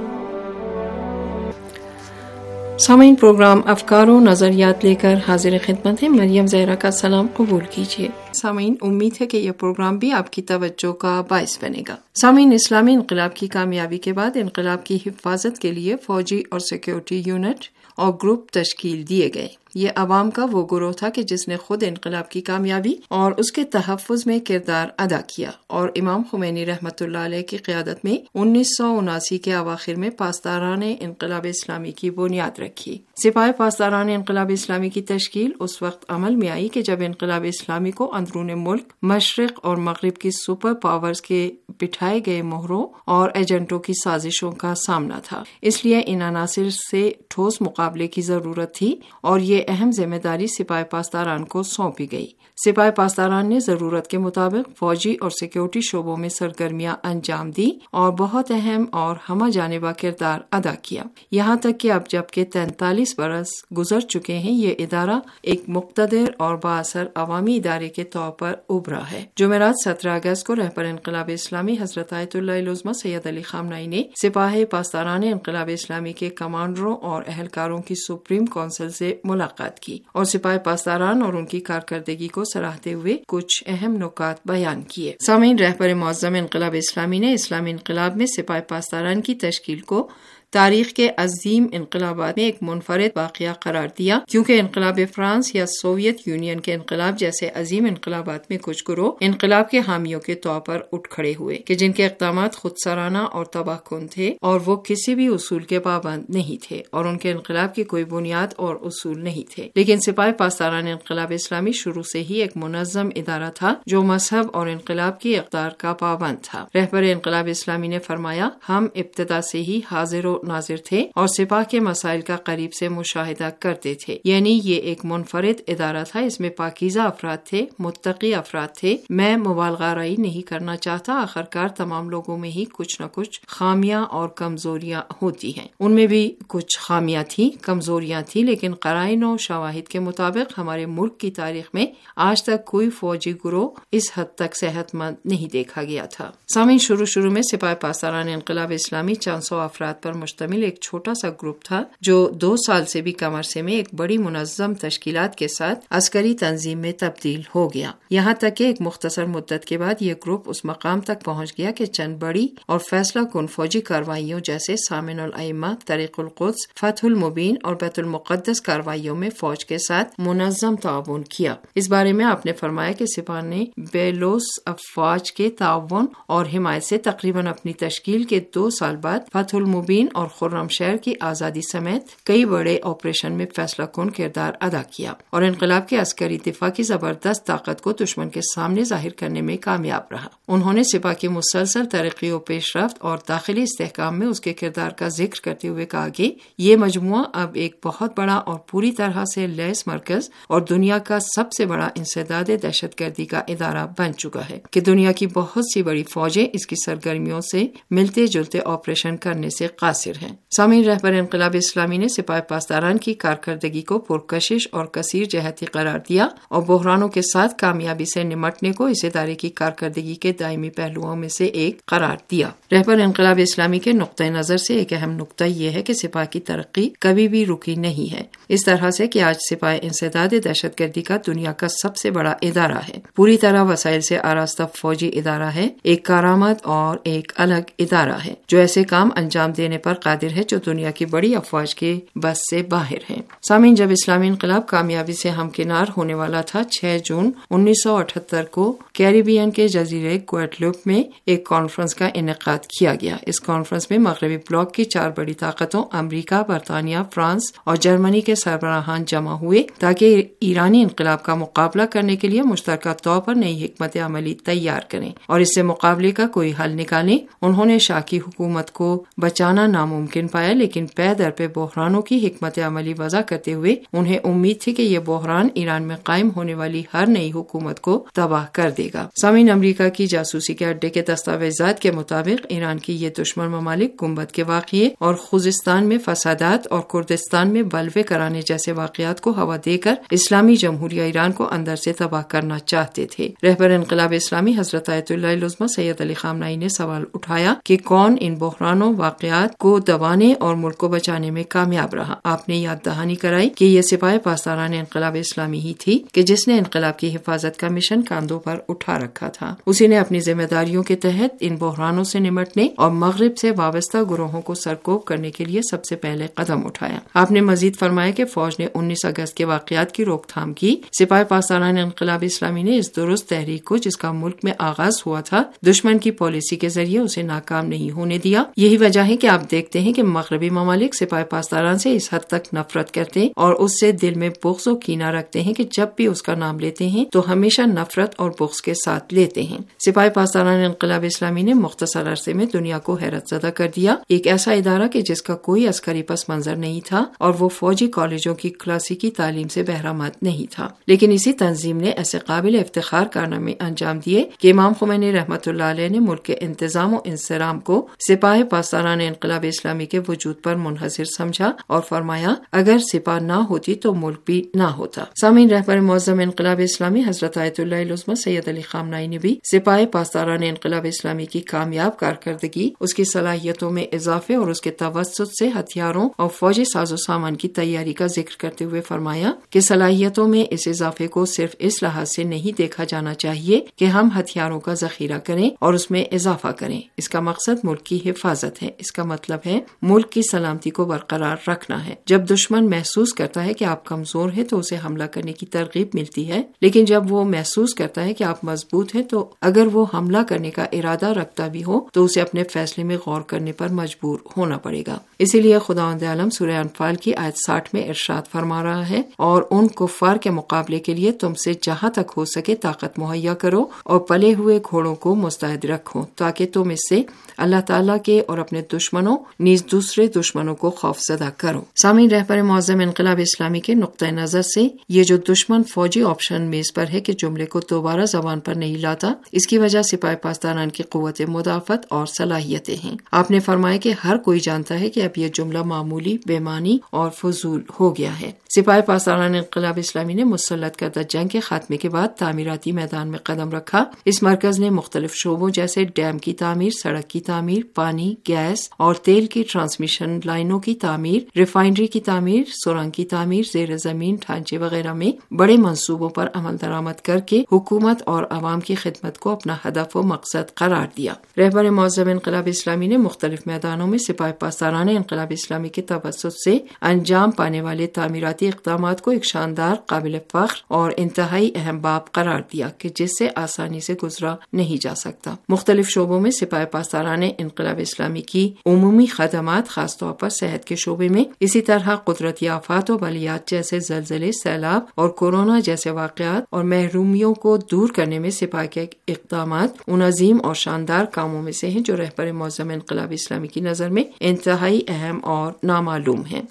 سامعین، پروگرام افکار و نظریات لے کر حاضر خدمت ہے۔ مریم زہرا کا سلام قبول کیجیے۔ سامعین، امید ہے کہ یہ پروگرام بھی آپ کی توجہ کا باعث بنے گا۔ سامعین، اسلامی انقلاب کی کامیابی کے بعد انقلاب کی حفاظت کے لیے فوجی اور سیکیورٹی یونٹ اور گروپ تشکیل دیے گئے۔ یہ عوام کا وہ گروہ تھا کہ جس نے خود انقلاب کی کامیابی اور اس کے تحفظ میں کردار ادا کیا، اور امام خمینی رحمۃ اللہ علیہ کی قیادت میں 1979 کے اواخر میں پاسداران انقلاب اسلامی کی بنیاد رکھی۔ سپاہ پاسداران انقلاب اسلامی کی تشکیل اس وقت عمل میں آئی کہ جب انقلاب اسلامی کو اندرون ملک مشرق اور مغرب کی سپر پاورز کے بٹھائے گئے مہروں اور ایجنٹوں کی سازشوں کا سامنا تھا۔ اس لیے ان عناصر سے ٹھوس مقابلے کی ضرورت تھی، اور یہ اہم ذمہ داری سپاہ پاسداران کو سونپی گئی۔ سپاہ پاسداران نے ضرورت کے مطابق فوجی اور سیکیورٹی شعبوں میں سرگرمیاں انجام دی اور بہت اہم اور ہمہ جانبہ کردار ادا کیا، یہاں تک کہ اب جب کہ 43 برس گزر چکے ہیں، یہ ادارہ ایک مقتدر اور بااثر عوامی ادارے کے طور پر ابھرا ہے۔ جمعرات 17 اگست کو رہبر انقلاب اسلامی حضرت آیت اللہ العظمى سید علی خامنہئی نے سپاہ پاسداران انقلاب اسلامی کے کمانڈروں اور اہلکاروں کی سپریم کونسل سے ملاقات کی اور سپاہ پاسداران اور ان کی کارکردگی کو سراہتے ہوئے کچھ اہم نکات بیان کیے۔ سامعین، رہبر معظم انقلاب اسلامی نے اسلامی انقلاب میں سپاہ پاسداران کی تشکیل کو تاریخ کے عظیم انقلابات میں ایک منفرد واقعہ قرار دیا، کیونکہ انقلاب فرانس یا سوویت یونین کے انقلاب جیسے عظیم انقلابات میں کچھ گروہ انقلاب کے حامیوں کے طور پر اٹھ کھڑے ہوئے کہ جن کے اقدامات خود سرانہ اور تباہ کن تھے، اور وہ کسی بھی اصول کے پابند نہیں تھے، اور ان کے انقلاب کی کوئی بنیاد اور اصول نہیں تھے۔ لیکن سپاہ پاسداران انقلاب اسلامی شروع سے ہی ایک منظم ادارہ تھا جو مذہب اور انقلاب کی اقدار کا پابند تھا۔ رہبر انقلاب اسلامی نے فرمایا، ہم ابتدا سے ہی حاضر و ناظر تھے اور سپاہ کے مسائل کا قریب سے مشاہدہ کرتے تھے، یعنی یہ ایک منفرد ادارہ تھا، اس میں پاکیزہ افراد تھے، متقی افراد تھے۔ میں مبالغہ آرائی نہیں کرنا چاہتا، آخرکار تمام لوگوں میں ہی کچھ نہ کچھ خامیاں اور کمزوریاں ہوتی ہیں، ان میں بھی کچھ خامیاں تھیں، کمزوریاں تھیں، لیکن قرائن و شواہد کے مطابق ہمارے ملک کی تاریخ میں آج تک کوئی فوجی گروہ اس حد تک صحت مند نہیں دیکھا گیا تھا۔ سامعین، شروع میں سپاہ پاسداران انقلاب اسلامی 400 افراد پر مشتمل ایک چھوٹا سا گروپ تھا جو 2 سال سے بھی کم عرصے میں ایک بڑی منظم تشکیلات کے ساتھ عسکری تنظیم میں تبدیل ہو گیا، یہاں تک کہ ایک مختصر مدت کے بعد یہ گروپ اس مقام تک پہنچ گیا کہ چند بڑی اور فیصلہ کن فوجی کارروائیوں جیسے سامن الائمہ، طریق القدس، فتح المبین اور بیت المقدس کارروائیوں میں فوج کے ساتھ منظم تعاون کیا۔ اس بارے میں آپ نے فرمایا کہ سپاہ نے بیلوس افواج کے تعاون اور حمایت سے تقریباً اپنی تشکیل کے 2 سال بعد فتح المبین اور خرم شہر کی آزادی سمیت کئی بڑے آپریشن میں فیصلہ کن کردار ادا کیا اور انقلاب کے عسکری دفاع کی زبردست طاقت کو دشمن کے سامنے ظاہر کرنے میں کامیاب رہا۔ انہوں نے سپاہ کی مسلسل ترقی و پیش رفت اور داخلی استحکام میں اس کے کردار کا ذکر کرتے ہوئے کہا کہ یہ مجموعہ اب ایک بہت بڑا اور پوری طرح سے لیس مرکز اور دنیا کا سب سے بڑا انسداد دہشت گردی کا ادارہ بن چکا ہے کہ دنیا کی بہت سی بڑی فوجیں اس کی سرگرمیوں سے ملتے جلتے آپریشن کرنے سے قاصر ذاکر ہیں۔ سامعین، رہبر انقلاب اسلامی نے سپاہ پاسداران کی کارکردگی کو پرکشش اور کثیر جہتی قرار دیا اور بحرانوں کے ساتھ کامیابی سے نمٹنے کو اس ادارے کی کارکردگی کے دائمی پہلوؤں میں سے ایک قرار دیا۔ رہبر انقلاب اسلامی کے نقطۂ نظر سے ایک اہم نقطہ یہ ہے کہ سپاہ کی ترقی کبھی بھی رکی نہیں ہے، اس طرح سے کہ آج سپاہ انسداد دہشت گردی کا دنیا کا سب سے بڑا ادارہ ہے، پوری طرح وسائل سے آراستہ فوجی ادارہ ہے، ایک کارآمد اور ایک الگ ادارہ ہے جو ایسے کام انجام دینے پر قادر ہے جو دنیا کی بڑی افواج کے بس سے باہر ہیں۔ سامعین، جب اسلامی انقلاب کامیابی سے ہمکنار ہونے والا تھا، 6 جون 1978 کو کیریبین کے جزیرے گواڈلوپ میں ایک کانفرنس کا انعقاد کیا گیا۔ اس کانفرنس میں مغربی بلاک کی 4 بڑی طاقتوں امریکہ، برطانیہ، فرانس اور جرمنی کے سربراہان جمع ہوئے تاکہ ایرانی انقلاب کا مقابلہ کرنے کے لیے مشترکہ طور پر نئی حکمت عملی تیار کریں اور اس سے مقابلے کا کوئی حل نکالیں۔ انہوں نے شاہ کی حکومت کو بچانا ناممکن پایا، لیکن پے در پہ بحرانوں کی حکمت عملی وضع کرتے ہوئے انہیں امید تھی کہ یہ بحران ایران میں قائم ہونے والی ہر نئی حکومت کو تباہ کر دے گا۔ سامعین، امریکہ کی جاسوسی کے اڈے کے دستاویزات کے مطابق ایران کی یہ دشمن ممالک گنبد کے واقعے اور خوزستان میں فسادات اور کردستان میں بلوے کرانے جیسے واقعات کو ہوا دے کر اسلامی جمہوریہ ایران کو اندر سے تباہ کرنا چاہتے تھے۔ رہبر انقلاب اسلامی حضرت آیت اللہ العظمہ سید علی خامنہئی نے سوال اٹھایا کہ کون ان بحرانوں واقعات کو دبانے اور ملک کو بچانے میں کامیاب رہا۔ آپ نے یاد دہانی کرائی کہ یہ سپاہ پاسداران انقلاب اسلامی ہی تھی کہ جس نے انقلاب کی حفاظت کا مشن کاندھوں پر اٹھا رکھا تھا۔ اسی نے اپنی ذمہ داریوں کے تحت ان بحرانوں سے نمٹنے اور مغرب سے وابستہ گروہوں کو سرکوب کرنے کے لیے سب سے پہلے قدم اٹھایا۔ آپ نے مزید فرمایا کہ فوج نے 19 اگست کے واقعات کی روک تھام کی۔ سپاہ پاسداران انقلاب اسلامی نے اس درست تحریک کو جس کا ملک میں آغاز ہوا تھا دشمن کی پالیسی کے ذریعے اسے ناکام نہیں ہونے دیا۔ یہی وجہ ہے کہ آپ دیکھتے ہیں کہ مغربی ممالک سپاہ پاسداران سے اس حد تک نفرت کرتے اور اس سے دل میں بغض و کینہ رکھتے ہیں کہ جب بھی اس کا نام لیتے ہیں تو ہمیشہ نفرت اور بغض کے ساتھ لیتے ہیں۔ سپاہ پاسداران انقلاب اسلامی نے مختصر عرصے میں دنیا کو حیرت زدہ کر دیا۔ ایک ایسا ادارہ کہ جس کا کوئی عسکری پس منظر نہیں تھا اور وہ فوجی کالجوں کی کلاسیکی تعلیم سے بہرامند نہیں تھا، لیکن اسی تنظیم نے ایسے قابل افتخار کارنامے انجام دیے کہ امام خمینی رحمۃ اللہ علیہ نے ملک کے انتظام و انصرام کو سپاہ پاسداران انقلاب اسلامی کے وجود پر منحصر سمجھا اور فرمایا اگر سپاہ نہ ہوتی تو ملک بھی نہ ہوتا۔ سامعین، رہبر معظم انقلاب اسلامی حضرت آیت اللہ العظمہ سید علی خامنہئی نے بھی سپاہ پاسداران انقلاب اسلامی کی کامیاب کارکردگی، اس کی صلاحیتوں میں اضافے اور اس کے توسط سے ہتھیاروں اور فوجی ساز و سامان کی تیاری کا ذکر کرتے ہوئے فرمایا کہ صلاحیتوں میں اس اضافے کو صرف اس لحاظ سے نہیں دیکھا جانا چاہیے کہ ہم ہتھیاروں کا ذخیرہ کریں اور اس میں اضافہ کریں۔ اس کا مقصد ملک کی حفاظت ہے، اس کا مطلب ہے ملک کی سلامتی کو برقرار رکھنا ہے۔ جب دشمن محسوس کرتا ہے کہ آپ کمزور ہیں تو اسے حملہ کرنے کی ترغیب ملتی ہے، لیکن جب وہ محسوس کرتا ہے کہ آپ مضبوط ہیں تو اگر وہ حملہ کرنے کا ارادہ رکھتا بھی ہو تو اسے اپنے فیصلے میں غور کرنے پر مجبور ہونا پڑے گا۔ اسی لیے خداوند عالم سورہ انفال کی آیت 60 میں ارشاد فرما رہا ہے، اور ان کفار کے مقابلے کے لیے تم سے جہاں تک ہو سکے طاقت مہیا کرو اور پلے ہوئے گھوڑوں کو مستعد رکھو تاکہ تم اس سے اللہ تعالیٰ کے اور اپنے دشمنوں نیز دوسرے دشمنوں کو خوف زدہ کرو۔ سامعین، رہبر معظم انقلاب اسلامی کے نقطۂ نظر سے یہ جو دشمن فوجی آپشن میز پر ہے کہ جملے کو دوبارہ زبان پر نہیں لاتا، اس کی وجہ سپاہ پاسداران کی قوت مدافعت اور صلاحیتیں ہیں۔ آپ نے فرمایا کہ ہر کوئی جانتا ہے کہ اب یہ جملہ معمولی، بے معنی اور فضول ہو گیا ہے۔ سپاہ پاسداران انقلاب اسلامی نے مسلط کردہ جنگ کے خاتمے کے بعد تعمیراتی میدان میں قدم رکھا۔ اس مرکز نے مختلف شعبوں جیسے ڈیم کی تعمیر، سڑک کی تعمیر، پانی، گیس اور تیل کی ٹرانسمیشن لائنوں کی تعمیر، ریفائنری کی تعمیر، سرنگ کی تعمیر، زیر زمین ڈھانچے وغیرہ میں بڑے منصوبوں پر عمل درآمد کر کے حکومت اور عوام کی خدمت کو اپنا ہدف و مقصد قرار دیا۔ رہبر معظم انقلاب اسلامی نے مختلف میدانوں میں سپاہ پاسداران انقلاب اسلامی کے توسط سے انجام پانے والے تعمیراتی اقدامات کو ایک شاندار، قابل فخر اور انتہائی اہم باب قرار دیا کہ جس سے آسانی سے گزرا نہیں جا سکتا۔ مختلف شعبوں میں سپاہ پاسداران انقلاب اسلامی کی عمومی خدمات، خاص طور پر صحت کے شعبے میں، اسی طرح قدرتی آفات و بلیات جیسے زلزلے، سیلاب اور کورونا جیسے واقعات اور محرومیوں کو دور کرنے میں سپاہ کے اقدامات ان عظیم اور شاندار کاموں میں سے ہیں جو رہبر معظم انقلاب اسلامی کی نظر میں انتہائی اہم اور نامعلوم ہیں۔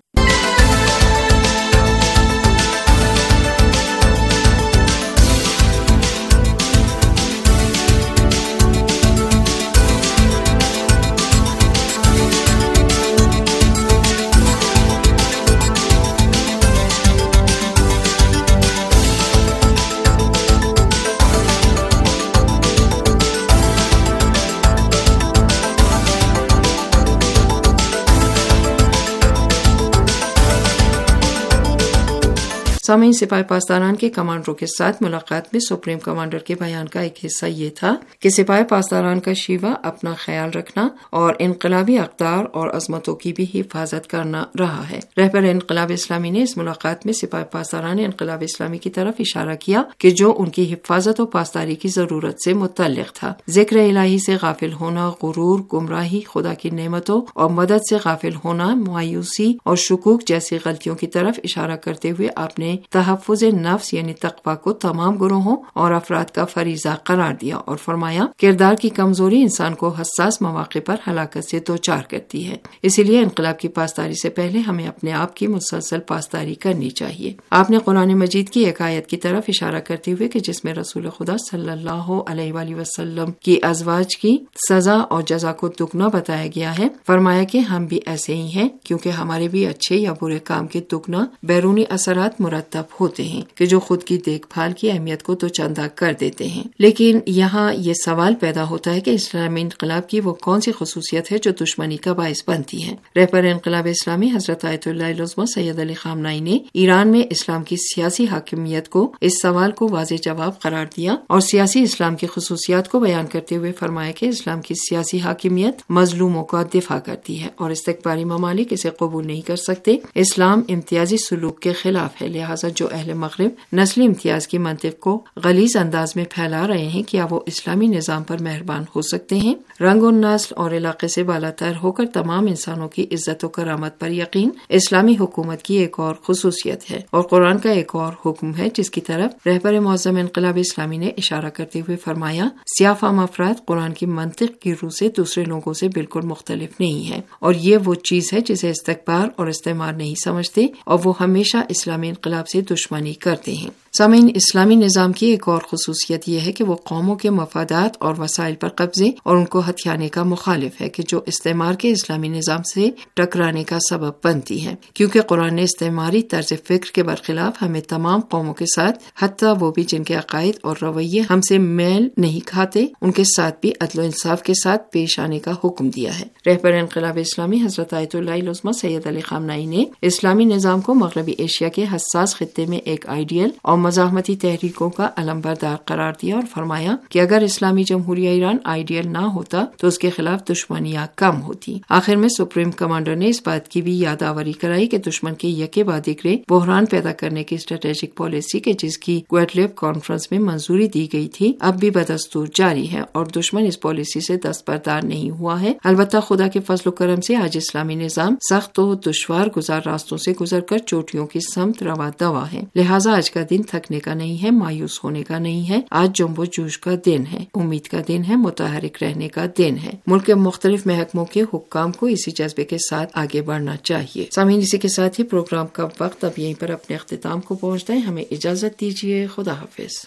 سامعین، سپاہی پاسداران کے کمانڈروں کے ساتھ ملاقات میں سپریم کمانڈر کے بیان کا ایک حصہ یہ تھا کہ سپاہی پاسداران کا شیوا اپنا خیال رکھنا اور انقلابی اقدار اور عظمتوں کی بھی حفاظت کرنا رہا ہے۔ رہبر انقلاب اسلامی نے اس ملاقات میں سپاہی پاسداران انقلاب اسلامی کی طرف اشارہ کیا کہ جو ان کی حفاظت و پاسداری کی ضرورت سے متعلق تھا۔ ذکر الہی سے غافل ہونا، غرور، گمراہی، خدا کی نعمتوں اور مدد سے غافل ہونا، مایوسی اور شکوک جیسی غلطیوں کی طرف اشارہ کرتے ہوئے آپ نے تحفظ نفس یعنی تقویٰ کو تمام گروہوں اور افراد کا فریضہ قرار دیا اور فرمایا کردار کی کمزوری انسان کو حساس مواقع پر ہلاکت سے دوچار کرتی ہے، اسی لیے انقلاب کی پاسداری سے پہلے ہمیں اپنے آپ کی مسلسل پاسداری کرنی چاہیے۔ آپ نے قرآن مجید کی ایک آیت کی طرف اشارہ کرتے ہوئے کہ جس میں رسول خدا صلی اللہ علیہ وآلہ وسلم کی ازواج کی سزا اور جزا کو دگنا بتایا گیا ہے، فرمایا کہ ہم بھی ایسے ہی ہیں کیونکہ ہمارے بھی اچھے یا برے کام کے دگنا بیرونی اثرات مرتب ہوتے ہیں کہ جو خود کی دیکھ بھال کی اہمیت کو تو چندہ کر دیتے ہیں۔ لیکن یہاں یہ سوال پیدا ہوتا ہے کہ اسلامی انقلاب کی وہ کون سی خصوصیت ہے جو دشمنی کا باعث بنتی ہے؟ رہبر انقلاب اسلامی حضرت آیت اللہ العظمہ سید علی خامنہئی نے ایران میں اسلام کی سیاسی حاکمیت کو اس سوال کو واضح جواب قرار دیا اور سیاسی اسلام کی خصوصیات کو بیان کرتے ہوئے فرمایا کہ اسلام کی سیاسی حاکمیت مظلوموں کا دفاع کرتی ہے اور استکباری ممالک اسے قبول نہیں کر سکتے۔ اسلام امتیازی سلوک کے خلاف ہے، لہٰذا جو اہل مغرب نسلی امتیاز کی منطق کو غلیظ انداز میں پھیلا رہے ہیں، کیا وہ اسلامی نظام پر مہربان ہو سکتے ہیں؟ رنگ و نسل اور علاقے سے بالاتر ہو کر تمام انسانوں کی عزت و کرامت پر یقین اسلامی حکومت کی ایک اور خصوصیت ہے اور قرآن کا ایک اور حکم ہے جس کی طرف رہبر معظم انقلاب اسلامی نے اشارہ کرتے ہوئے فرمایا سیاہ فام افراد قرآن کی منطق کی روح سے دوسرے لوگوں سے بالکل مختلف نہیں ہے اور یہ وہ چیز ہے جسے استکبار اور استعمار نہیں سمجھتے اور وہ ہمیشہ اسلامی انقلاب سے دشمنی کرتے ہیں۔ سامعین، اسلامی نظام کی ایک اور خصوصیت یہ ہے کہ وہ قوموں کے مفادات اور وسائل پر قبضے اور ان کو ہتھیانے کا مخالف ہے کہ جو استعمار کے اسلامی نظام سے ٹکرانے کا سبب بنتی ہے، کیونکہ قرآن نے استعماری طرز فکر کے برخلاف ہمیں تمام قوموں کے ساتھ، حتیٰ وہ بھی جن کے عقائد اور رویے ہم سے میل نہیں کھاتے، ان کے ساتھ بھی عدل و انصاف کے ساتھ پیش آنے کا حکم دیا ہے۔ رہبر انقلاب اسلامی حضرت آیت اللہ العظمہ سید علی خامنہئی نے اسلامی نظام کو مغربی ایشیا کے حساس خطے میں ایک آئیڈیل اور مزاحمتی تحریکوں کا علم بردار قرار دیا اور فرمایا کہ اگر اسلامی جمہوریہ ایران آئیڈیل نہ ہوتا تو اس کے خلاف دشمنیاں کم ہوتی۔ آخر میں سپریم کمانڈر نے اس بات کی بھی یاد آوری کرائی کہ دشمن کے یکے بعد دیگرے بحران پیدا کرنے کی اسٹریٹجک پالیسی کے جس کی گویٹلیپ کانفرنس میں منظوری دی گئی تھی اب بھی بدستور جاری ہے اور دشمن اس پالیسی سے دستبردار نہیں ہوا ہے۔ البتہ خدا کے فضل و کرم سے آج اسلامی نظام سخت و دشوار گزار راستوں سے گزر کر چوٹیوں کی سمت روا دوا ہے، لہٰذا آج کا دن تھکنے کا نہیں ہے، مایوس ہونے کا نہیں ہے، آج جنب و جوش کا دن ہے، امید کا دن ہے، متحرک رہنے کا دن ہے۔ ملک کے مختلف محکموں کے حکام کو اسی جذبے کے ساتھ آگے بڑھنا چاہیے۔ سامعین، اسی کے ساتھ ہی پروگرام کا وقت اب یہیں پر اپنے اختتام کو پہنچتا ہے۔ ہمیں اجازت دیجیے، خدا حافظ۔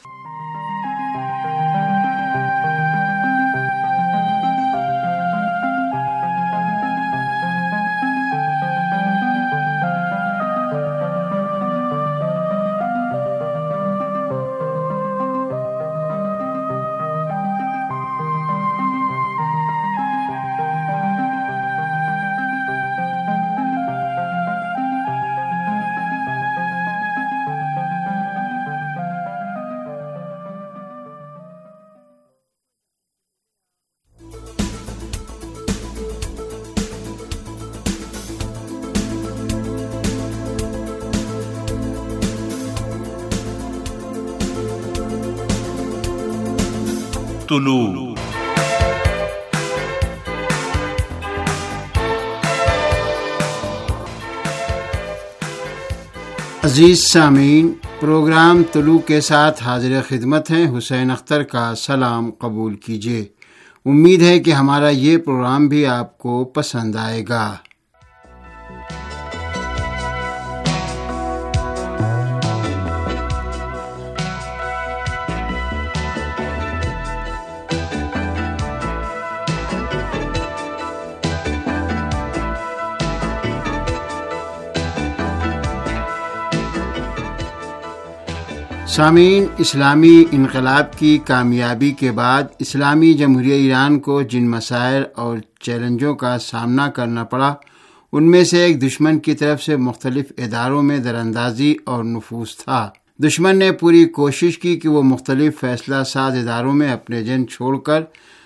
طلوع عزیز سامعین، پروگرام طلوع کے ساتھ حاضر خدمت ہیں۔ حسین اختر کا سلام قبول کیجیے۔ امید ہے کہ ہمارا یہ پروگرام بھی آپ کو پسند آئے گا۔ سامعین، اسلامی انقلاب کی کامیابی کے بعد اسلامی جمہوریہ ایران کو جن مسائل اور چیلنجوں کا سامنا کرنا پڑا ان میں سے ایک دشمن کی طرف سے مختلف اداروں میں دراندازی اور نفوذ تھا۔ دشمن نے پوری کوشش کی کہ وہ مختلف فیصلہ ساز اداروں میں اپنے ایجنٹ چھوڑ کر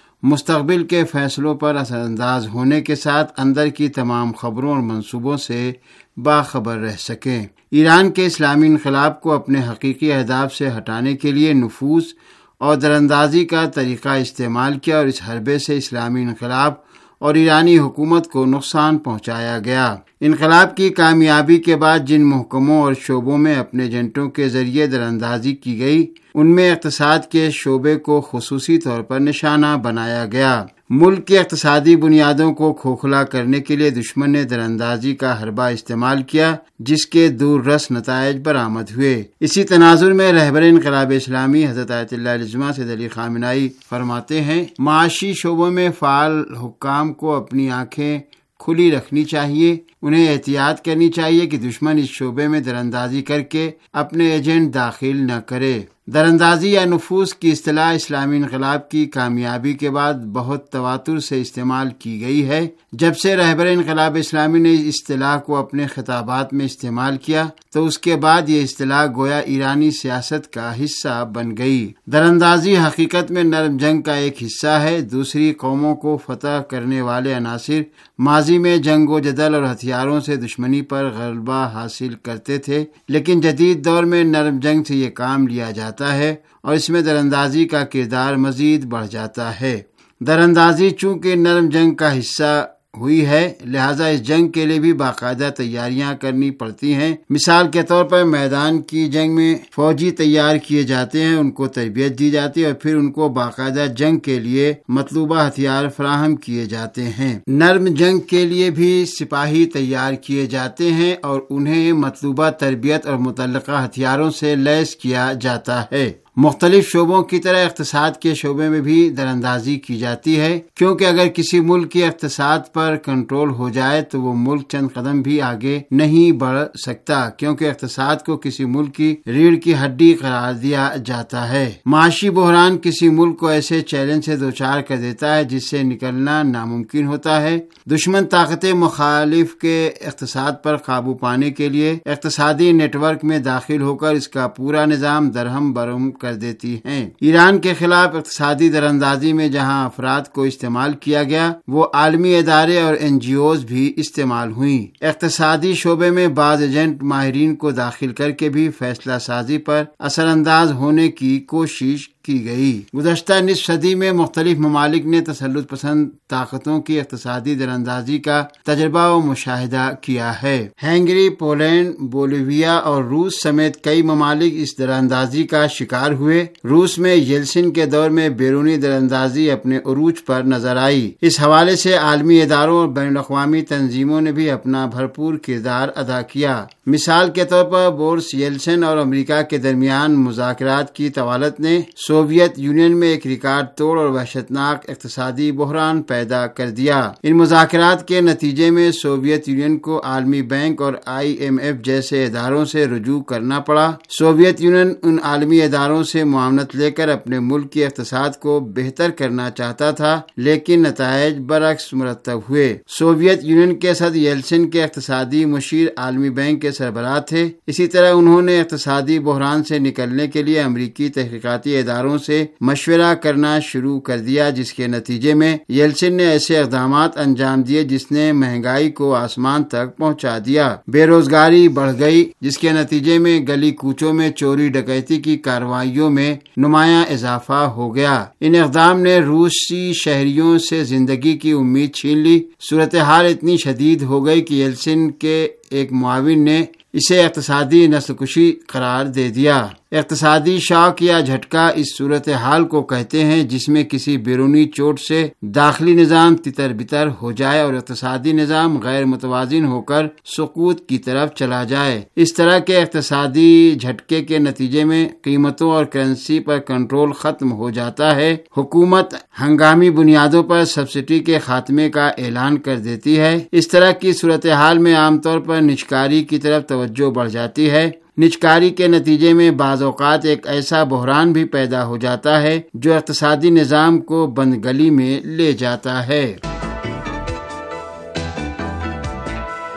مستقبل کے فیصلوں پر اثر انداز ہونے کے ساتھ اندر کی تمام خبروں اور منصوبوں سے باخبر رہ سکیں۔ ایران کے اسلامی انقلاب کو اپنے حقیقی اہداف سے ہٹانے کے لیے نفوذ اور دراندازی کا طریقہ استعمال کیا اور اس حربے سے اسلامی انقلاب اور ایرانی حکومت کو نقصان پہنچایا گیا۔ انقلاب کی کامیابی کے بعد جن محکموں اور شعبوں میں اپنے ایجنٹوں کے ذریعے دراندازی کی گئی، ان میں اقتصاد کے شعبے کو خصوصی طور پر نشانہ بنایا گیا۔ ملک کی اقتصادی بنیادوں کو کھوکھلا کرنے کے لیے دشمن نے دراندازی کا حربہ استعمال کیا، جس کے دور رس نتائج برآمد ہوئے۔ اسی تناظر میں رہبر انقلاب اسلامی حضرت آیت اللہ العظمہ سید علی خامنہئی فرماتے ہیں، معاشی شعبوں میں فعال حکام کو اپنی آنکھیں کھلی رکھنی چاہیے، انہیں احتیاط کرنی چاہیے کہ دشمن اس شعبے میں دراندازی کر کے اپنے ایجنٹ داخل نہ کرے۔ دراندازی یا نفوذ کی اصطلاح اسلامی انقلاب کی کامیابی کے بعد بہت تواتر سے استعمال کی گئی ہے۔ جب سے رہبر انقلاب اسلامی نے اس اصطلاح کو اپنے خطابات میں استعمال کیا تو اس کے بعد یہ اصطلاح گویا ایرانی سیاست کا حصہ بن گئی۔ دراندازی حقیقت میں نرم جنگ کا ایک حصہ ہے۔ دوسری قوموں کو فتح کرنے والے عناصر ماضی میں جنگ و جدل اور ہتھیاروں سے دشمنی پر غلبہ حاصل کرتے تھے، لیکن جدید دور میں نرم جنگ سے یہ کام لیا جاتا ہے اور اس میں دراندازی کا کردار مزید بڑھ جاتا ہے۔ دراندازی چونکہ نرم جنگ کا حصہ ہوئی ہے، لہذا اس جنگ کے لیے بھی باقاعدہ تیاریاں کرنی پڑتی ہیں۔ مثال کے طور پر میدان کی جنگ میں فوجی تیار کیے جاتے ہیں، ان کو تربیت دی جاتی ہے اور پھر ان کو باقاعدہ جنگ کے لیے مطلوبہ ہتھیار فراہم کیے جاتے ہیں۔ نرم جنگ کے لیے بھی سپاہی تیار کیے جاتے ہیں اور انہیں مطلوبہ تربیت اور متعلقہ ہتھیاروں سے لیس کیا جاتا ہے۔ مختلف شعبوں کی طرح اقتصاد کے شعبے میں بھی دراندازی کی جاتی ہے، کیونکہ اگر کسی ملک کے اقتصاد پر کنٹرول ہو جائے تو وہ ملک چند قدم بھی آگے نہیں بڑھ سکتا، کیونکہ اقتصاد کو کسی ملک کی ریڑھ کی ہڈی قرار دیا جاتا ہے۔ معاشی بحران کسی ملک کو ایسے چیلنج سے دوچار کر دیتا ہے جس سے نکلنا ناممکن ہوتا ہے۔ دشمن طاقتیں مخالف کے اقتصاد پر قابو پانے کے لیے اقتصادی نیٹ ورک میں داخل ہو کر اس کا پورا نظام درہم برہم کر دیتی ہیں۔ ایران کے خلاف اقتصادی دراندازی میں جہاں افراد کو استعمال کیا گیا، وہ عالمی ادارے اور NGOs بھی استعمال ہوئیں۔ اقتصادی شعبے میں بعض ایجنٹ ماہرین کو داخل کر کے بھی فیصلہ سازی پر اثر انداز ہونے کی کوشش کی گئی۔ گزشتہ نصف صدی میں مختلف ممالک نے تسلط پسند طاقتوں کی اقتصادی دراندازی کا تجربہ و مشاہدہ کیا ہے۔ ہنگری، پولینڈ، بولیویا اور روس سمیت کئی ممالک اس دراندازی کا شکار ہوئے۔ روس میں یلسن کے دور میں بیرونی دراندازی اپنے عروج پر نظر آئی۔ اس حوالے سے عالمی اداروں اور بین الاقوامی تنظیموں نے بھی اپنا بھرپور کردار ادا کیا۔ مثال کے طور پر بورس یلسن اور امریکہ کے درمیان مذاکرات کی طوالت نے سوویت یونین میں ایک ریکارڈ توڑ اور وحشتناک اقتصادی بحران پیدا کر دیا۔ ان مذاکرات کے نتیجے میں سوویت یونین کو عالمی بینک اور IMF جیسے اداروں سے رجوع کرنا پڑا۔ سوویت یونین ان عالمی اداروں سے معاونت لے کر اپنے ملک کے اقتصاد کو بہتر کرنا چاہتا تھا، لیکن نتائج برعکس مرتب ہوئے۔ سوویت یونین کے صدر یلسن کے اقتصادی مشیر عالمی بینک کے سربراہ تھے۔ اسی طرح انہوں نے اقتصادی بحران سے نکلنے کے لیے امریکی تحقیقاتی اداروں سے مشورہ کرنا شروع کر دیا، جس کے نتیجے میں یلسن نے ایسے اقدامات انجام دیے جس نے مہنگائی کو آسمان تک پہنچا دیا۔ بے روزگاری بڑھ گئی، جس کے نتیجے میں گلی کوچوں میں چوری ڈکیتی کی کارروائیوں میں نمایاں اضافہ ہو گیا۔ ان اقدام نے روسی شہریوں سے زندگی کی امید چھین لی۔ صورتحال اتنی شدید ہو گئی کہ یلسن کے ایک معاون نے اسے اقتصادی نسل کشی قرار دے دیا۔ اقتصادی شاک یا جھٹکا اس صورتحال کو کہتے ہیں جس میں کسی بیرونی چوٹ سے داخلی نظام تتر بتر ہو جائے اور اقتصادی نظام غیر متوازن ہو کر سقوط کی طرف چلا جائے۔ اس طرح کے اقتصادی جھٹکے کے نتیجے میں قیمتوں اور کرنسی پر کنٹرول ختم ہو جاتا ہے۔ حکومت ہنگامی بنیادوں پر سبسڈی کے خاتمے کا اعلان کر دیتی ہے۔ اس طرح کی صورتحال میں عام طور پر نجکاری کی طرف توجہ بڑھ جاتی ہے۔ نجکاری کے نتیجے میں بعض اوقات ایک ایسا بحران بھی پیدا ہو جاتا ہے جو اقتصادی نظام کو بند گلی میں لے جاتا ہے۔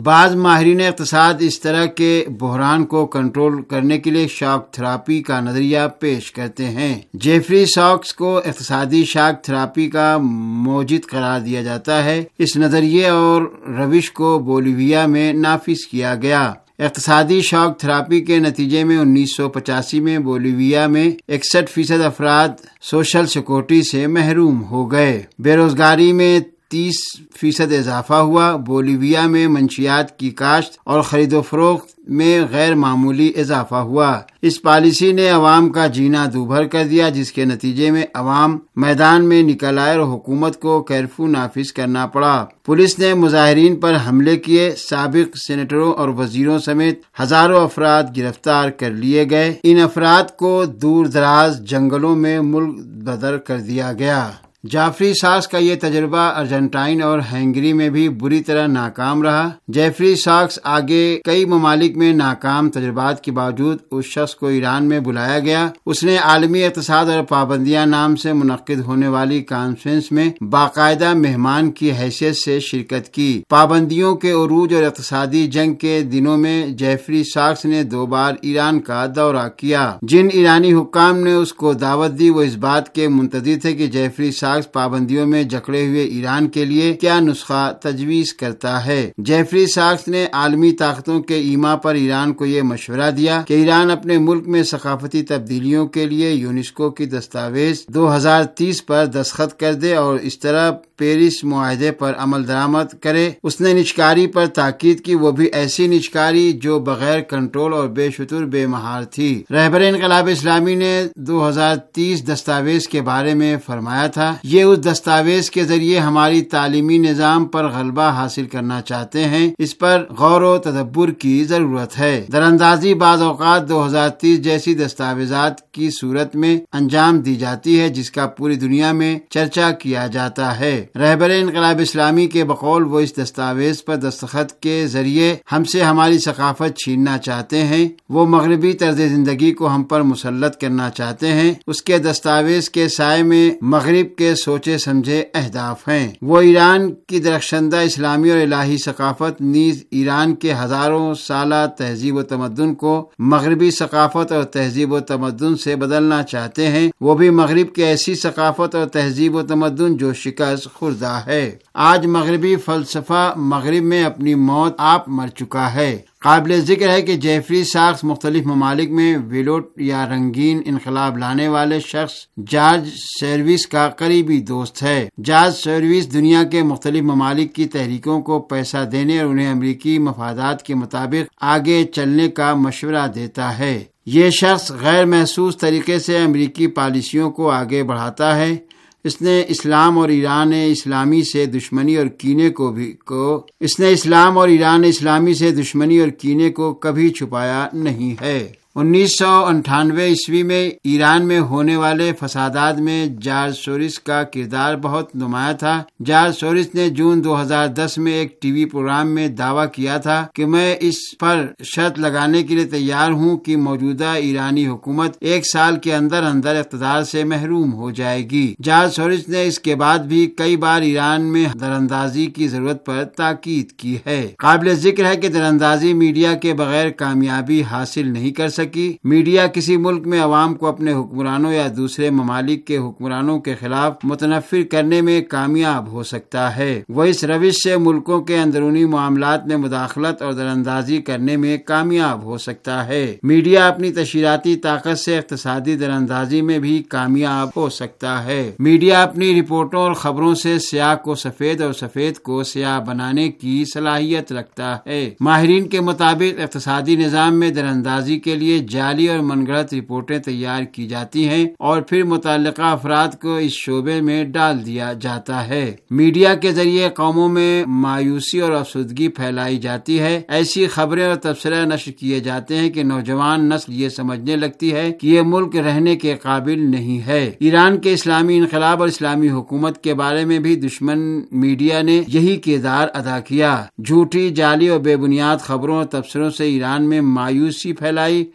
بعض ماہرین اقتصاد اس طرح کے بحران کو کنٹرول کرنے کے لیے شاک تھراپی کا نظریہ پیش کرتے ہیں۔ جیفری ساکس کو اقتصادی شاک تھراپی کا موجد قرار دیا جاتا ہے۔ اس نظریے اور روش کو بولیویا میں نافذ کیا گیا۔ اقتصادی شاک تھراپی کے نتیجے میں 1985 میں بولیویا میں 61% افراد سوشل سیکورٹی سے محروم ہو گئے۔ بے روزگاری میں 30% اضافہ ہوا۔ بولیویا میں منشیات کی کاشت اور خرید و فروخت میں غیر معمولی اضافہ ہوا۔ اس پالیسی نے عوام کا جینا دوبھر کر دیا، جس کے نتیجے میں عوام میدان میں نکل آئے اور حکومت کو کرفیو نافذ کرنا پڑا۔ پولیس نے مظاہرین پر حملے کیے۔ سابق سینیٹروں اور وزیروں سمیت ہزاروں افراد گرفتار کر لیے گئے۔ ان افراد کو دور دراز جنگلوں میں ملک بدر کر دیا گیا۔ جیفری ساکس کا یہ تجربہ ارجنٹائن اور ہنگری میں بھی بری طرح ناکام رہا۔ جیفری ساکس آگے کئی ممالک میں ناکام تجربات کے باوجود اس شخص کو ایران میں بلایا گیا۔ اس نے عالمی اقتصاد اور پابندیاں نام سے منعقد ہونے والی کانفرنس میں باقاعدہ مہمان کی حیثیت سے شرکت کی۔ پابندیوں کے عروج اور اقتصادی جنگ کے دنوں میں جیفری ساکس نے 2 بار ایران کا دورہ کیا۔ جن ایرانی حکام نے اس کو دعوت دی وہ اس بات کے منتظر تھے کہ جیفری ساکس پابندیوں میں جکڑے ہوئے ایران کے لیے کیا نسخہ تجویز کرتا ہے۔ جیفری ساکس نے عالمی طاقتوں کے ایما پر ایران کو یہ مشورہ دیا کہ ایران اپنے ملک میں ثقافتی تبدیلیوں کے لیے یونیسکو کی دستاویز 2030 پر دستخط کر دے اور اس طرح پیرس معاہدے پر عمل درآمد کرے۔ اس نے نجکاری پر تاکید کی، وہ بھی ایسی نجکاری جو بغیر کنٹرول اور بے شتر بے مہار تھی۔ رہبر انقلاب اسلامی نے 2030 دستاویز کے بارے میں فرمایا تھا، یہ اس دستاویز کے ذریعے ہماری تعلیمی نظام پر غلبہ حاصل کرنا چاہتے ہیں، اس پر غور و تدبر کی ضرورت ہے۔ دراندازی بعض اوقات 2030 جیسی دستاویزات کی صورت میں انجام دی جاتی ہے جس کا پوری دنیا میں چرچا کیا جاتا ہے۔ رہبر انقلاب اسلامی کے بقول وہ اس دستاویز پر دستخط کے ذریعے ہم سے ہماری ثقافت چھیننا چاہتے ہیں، وہ مغربی طرز زندگی کو ہم پر مسلط کرنا چاہتے ہیں۔ اس کے دستاویز کے سائے میں مغرب کے سوچے سمجھے اہداف ہیں۔ وہ ایران کی درخشندہ اسلامی اور الہی ثقافت نیز ایران کے ہزاروں سالہ تہذیب و تمدن کو مغربی ثقافت اور تہذیب و تمدن سے بدلنا چاہتے ہیں، وہ بھی مغرب کی ایسی ثقافت اور تہذیب و تمدن جو شکست خوردہ ہے۔ آج مغربی فلسفہ مغرب میں اپنی موت آپ مر چکا ہے۔ قابل ذکر ہے کہ جیفری ساکس مختلف ممالک میں ویلوٹ یا رنگین انقلاب لانے والے شخص جارج سروس کا قریبی دوست ہے۔ جارج سروس دنیا کے مختلف ممالک کی تحریکوں کو پیسہ دینے اور انہیں امریکی مفادات کے مطابق آگے چلنے کا مشورہ دیتا ہے۔ یہ شخص غیر محسوس طریقے سے امریکی پالیسیوں کو آگے بڑھاتا ہے۔ اس نے اسلام اور ایران اسلامی سے دشمنی اور کینے کو کبھی چھپایا نہیں ہے۔ 1998 عیسوی میں ایران میں ہونے والے فسادات میں جارج سورس کا کردار بہت نمایاں تھا۔ جارج سورس نے جون 2010 میں ایک ٹی وی پروگرام میں دعویٰ کیا تھا کہ میں اس پر شرط لگانے کے لیے تیار ہوں کہ موجودہ ایرانی حکومت 1 سال کے اندر اندر اقتدار سے محروم ہو جائے گی۔ جارج سورس نے اس کے بعد بھی کئی بار ایران میں دراندازی کی ضرورت پر تاکید کی ہے۔ قابل ذکر ہے کہ دراندازی میڈیا کے بغیر کامیابی حاصل نہیں کر سکتی۔ میڈیا کسی ملک میں عوام کو اپنے حکمرانوں یا دوسرے ممالک کے حکمرانوں کے خلاف متنفر کرنے میں کامیاب ہو سکتا ہے۔ وہ اس روش سے ملکوں کے اندرونی معاملات میں مداخلت اور دراندازی کرنے میں کامیاب ہو سکتا ہے۔ میڈیا اپنی تشہیراتی طاقت سے اقتصادی دراندازی میں بھی کامیاب ہو سکتا ہے۔ میڈیا اپنی رپورٹوں اور خبروں سے سیاہ کو سفید اور سفید کو سیاہ بنانے کی صلاحیت رکھتا ہے۔ ماہرین کے مطابق اقتصادی نظام میں دراندازی کے لیے جعلی اور من گھڑت رپورٹیں تیار کی جاتی ہیں اور پھر متعلقہ افراد کو اس شعبے میں ڈال دیا جاتا ہے۔ میڈیا کے ذریعے قوموں میں مایوسی اور افسردگی پھیلائی جاتی ہے۔ ایسی خبریں اور تبصرے نشر کیے جاتے ہیں کہ نوجوان نسل یہ سمجھنے لگتی ہے کہ یہ ملک رہنے کے قابل نہیں ہے۔ ایران کے اسلامی انقلاب اور اسلامی حکومت کے بارے میں بھی دشمن میڈیا نے یہی کردار ادا کیا۔ جھوٹی، جعلی اور بے بنیاد خبروں اور تبصروں سے ایران میں مایوسی پھیلائی اور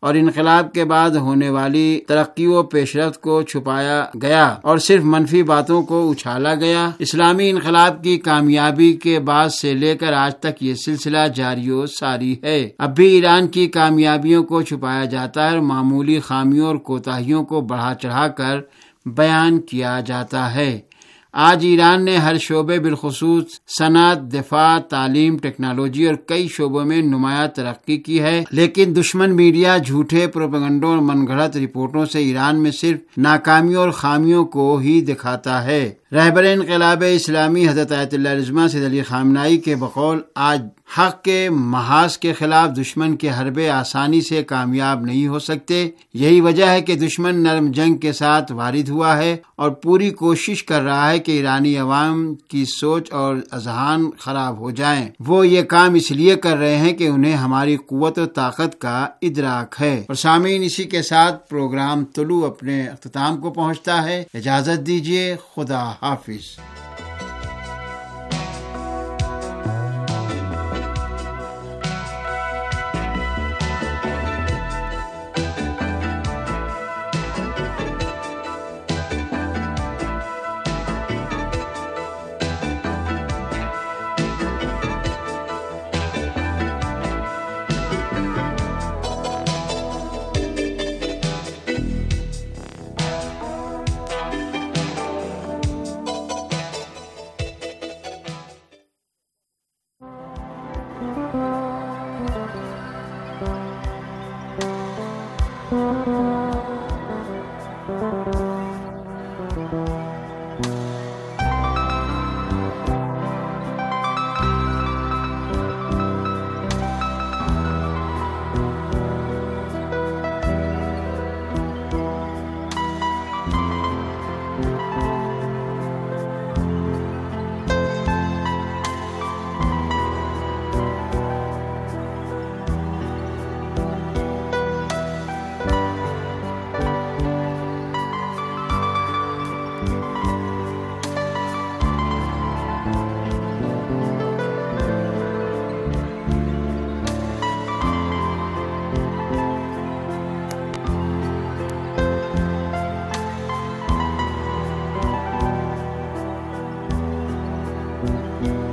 اور انقلاب کے بعد ہونے والی ترقی و پیش رفت کو چھپایا گیا اور صرف منفی باتوں کو اچھالا گیا۔ اسلامی انقلاب کی کامیابی کے بعد سے لے کر آج تک یہ سلسلہ جاری و ساری ہے۔ اب بھی ایران کی کامیابیوں کو چھپایا جاتا ہے اور معمولی خامیوں اور کوتاہیوں کو بڑھا چڑھا کر بیان کیا جاتا ہے۔ آج ایران نے ہر شعبے بالخصوص صنعت، دفاع، تعلیم، ٹیکنالوجی اور کئی شعبوں میں نمایاں ترقی کی ہے، لیکن دشمن میڈیا جھوٹے پروپیگنڈوں اور من گھڑت رپورٹوں سے ایران میں صرف ناکامیوں اور خامیوں کو ہی دکھاتا ہے۔ رہبر انقلاب اسلامی حضرت آیت اللہ عظمہ سید علی خامنہئی کے بقول آج حق کے محاذ کے خلاف دشمن کے حربے آسانی سے کامیاب نہیں ہو سکتے۔ یہی وجہ ہے کہ دشمن نرم جنگ کے ساتھ وارد ہوا ہے اور پوری کوشش کر رہا ہے کہ ایرانی عوام کی سوچ اور اذہان خراب ہو جائیں۔ وہ یہ کام اس لیے کر رہے ہیں کہ انہیں ہماری قوت و طاقت کا ادراک ہے۔ اور سامعین، اسی کے ساتھ پروگرام طلوع اپنے اختتام کو پہنچتا ہے۔ اجازت دیجیے، خدا حافظ۔ Thank you.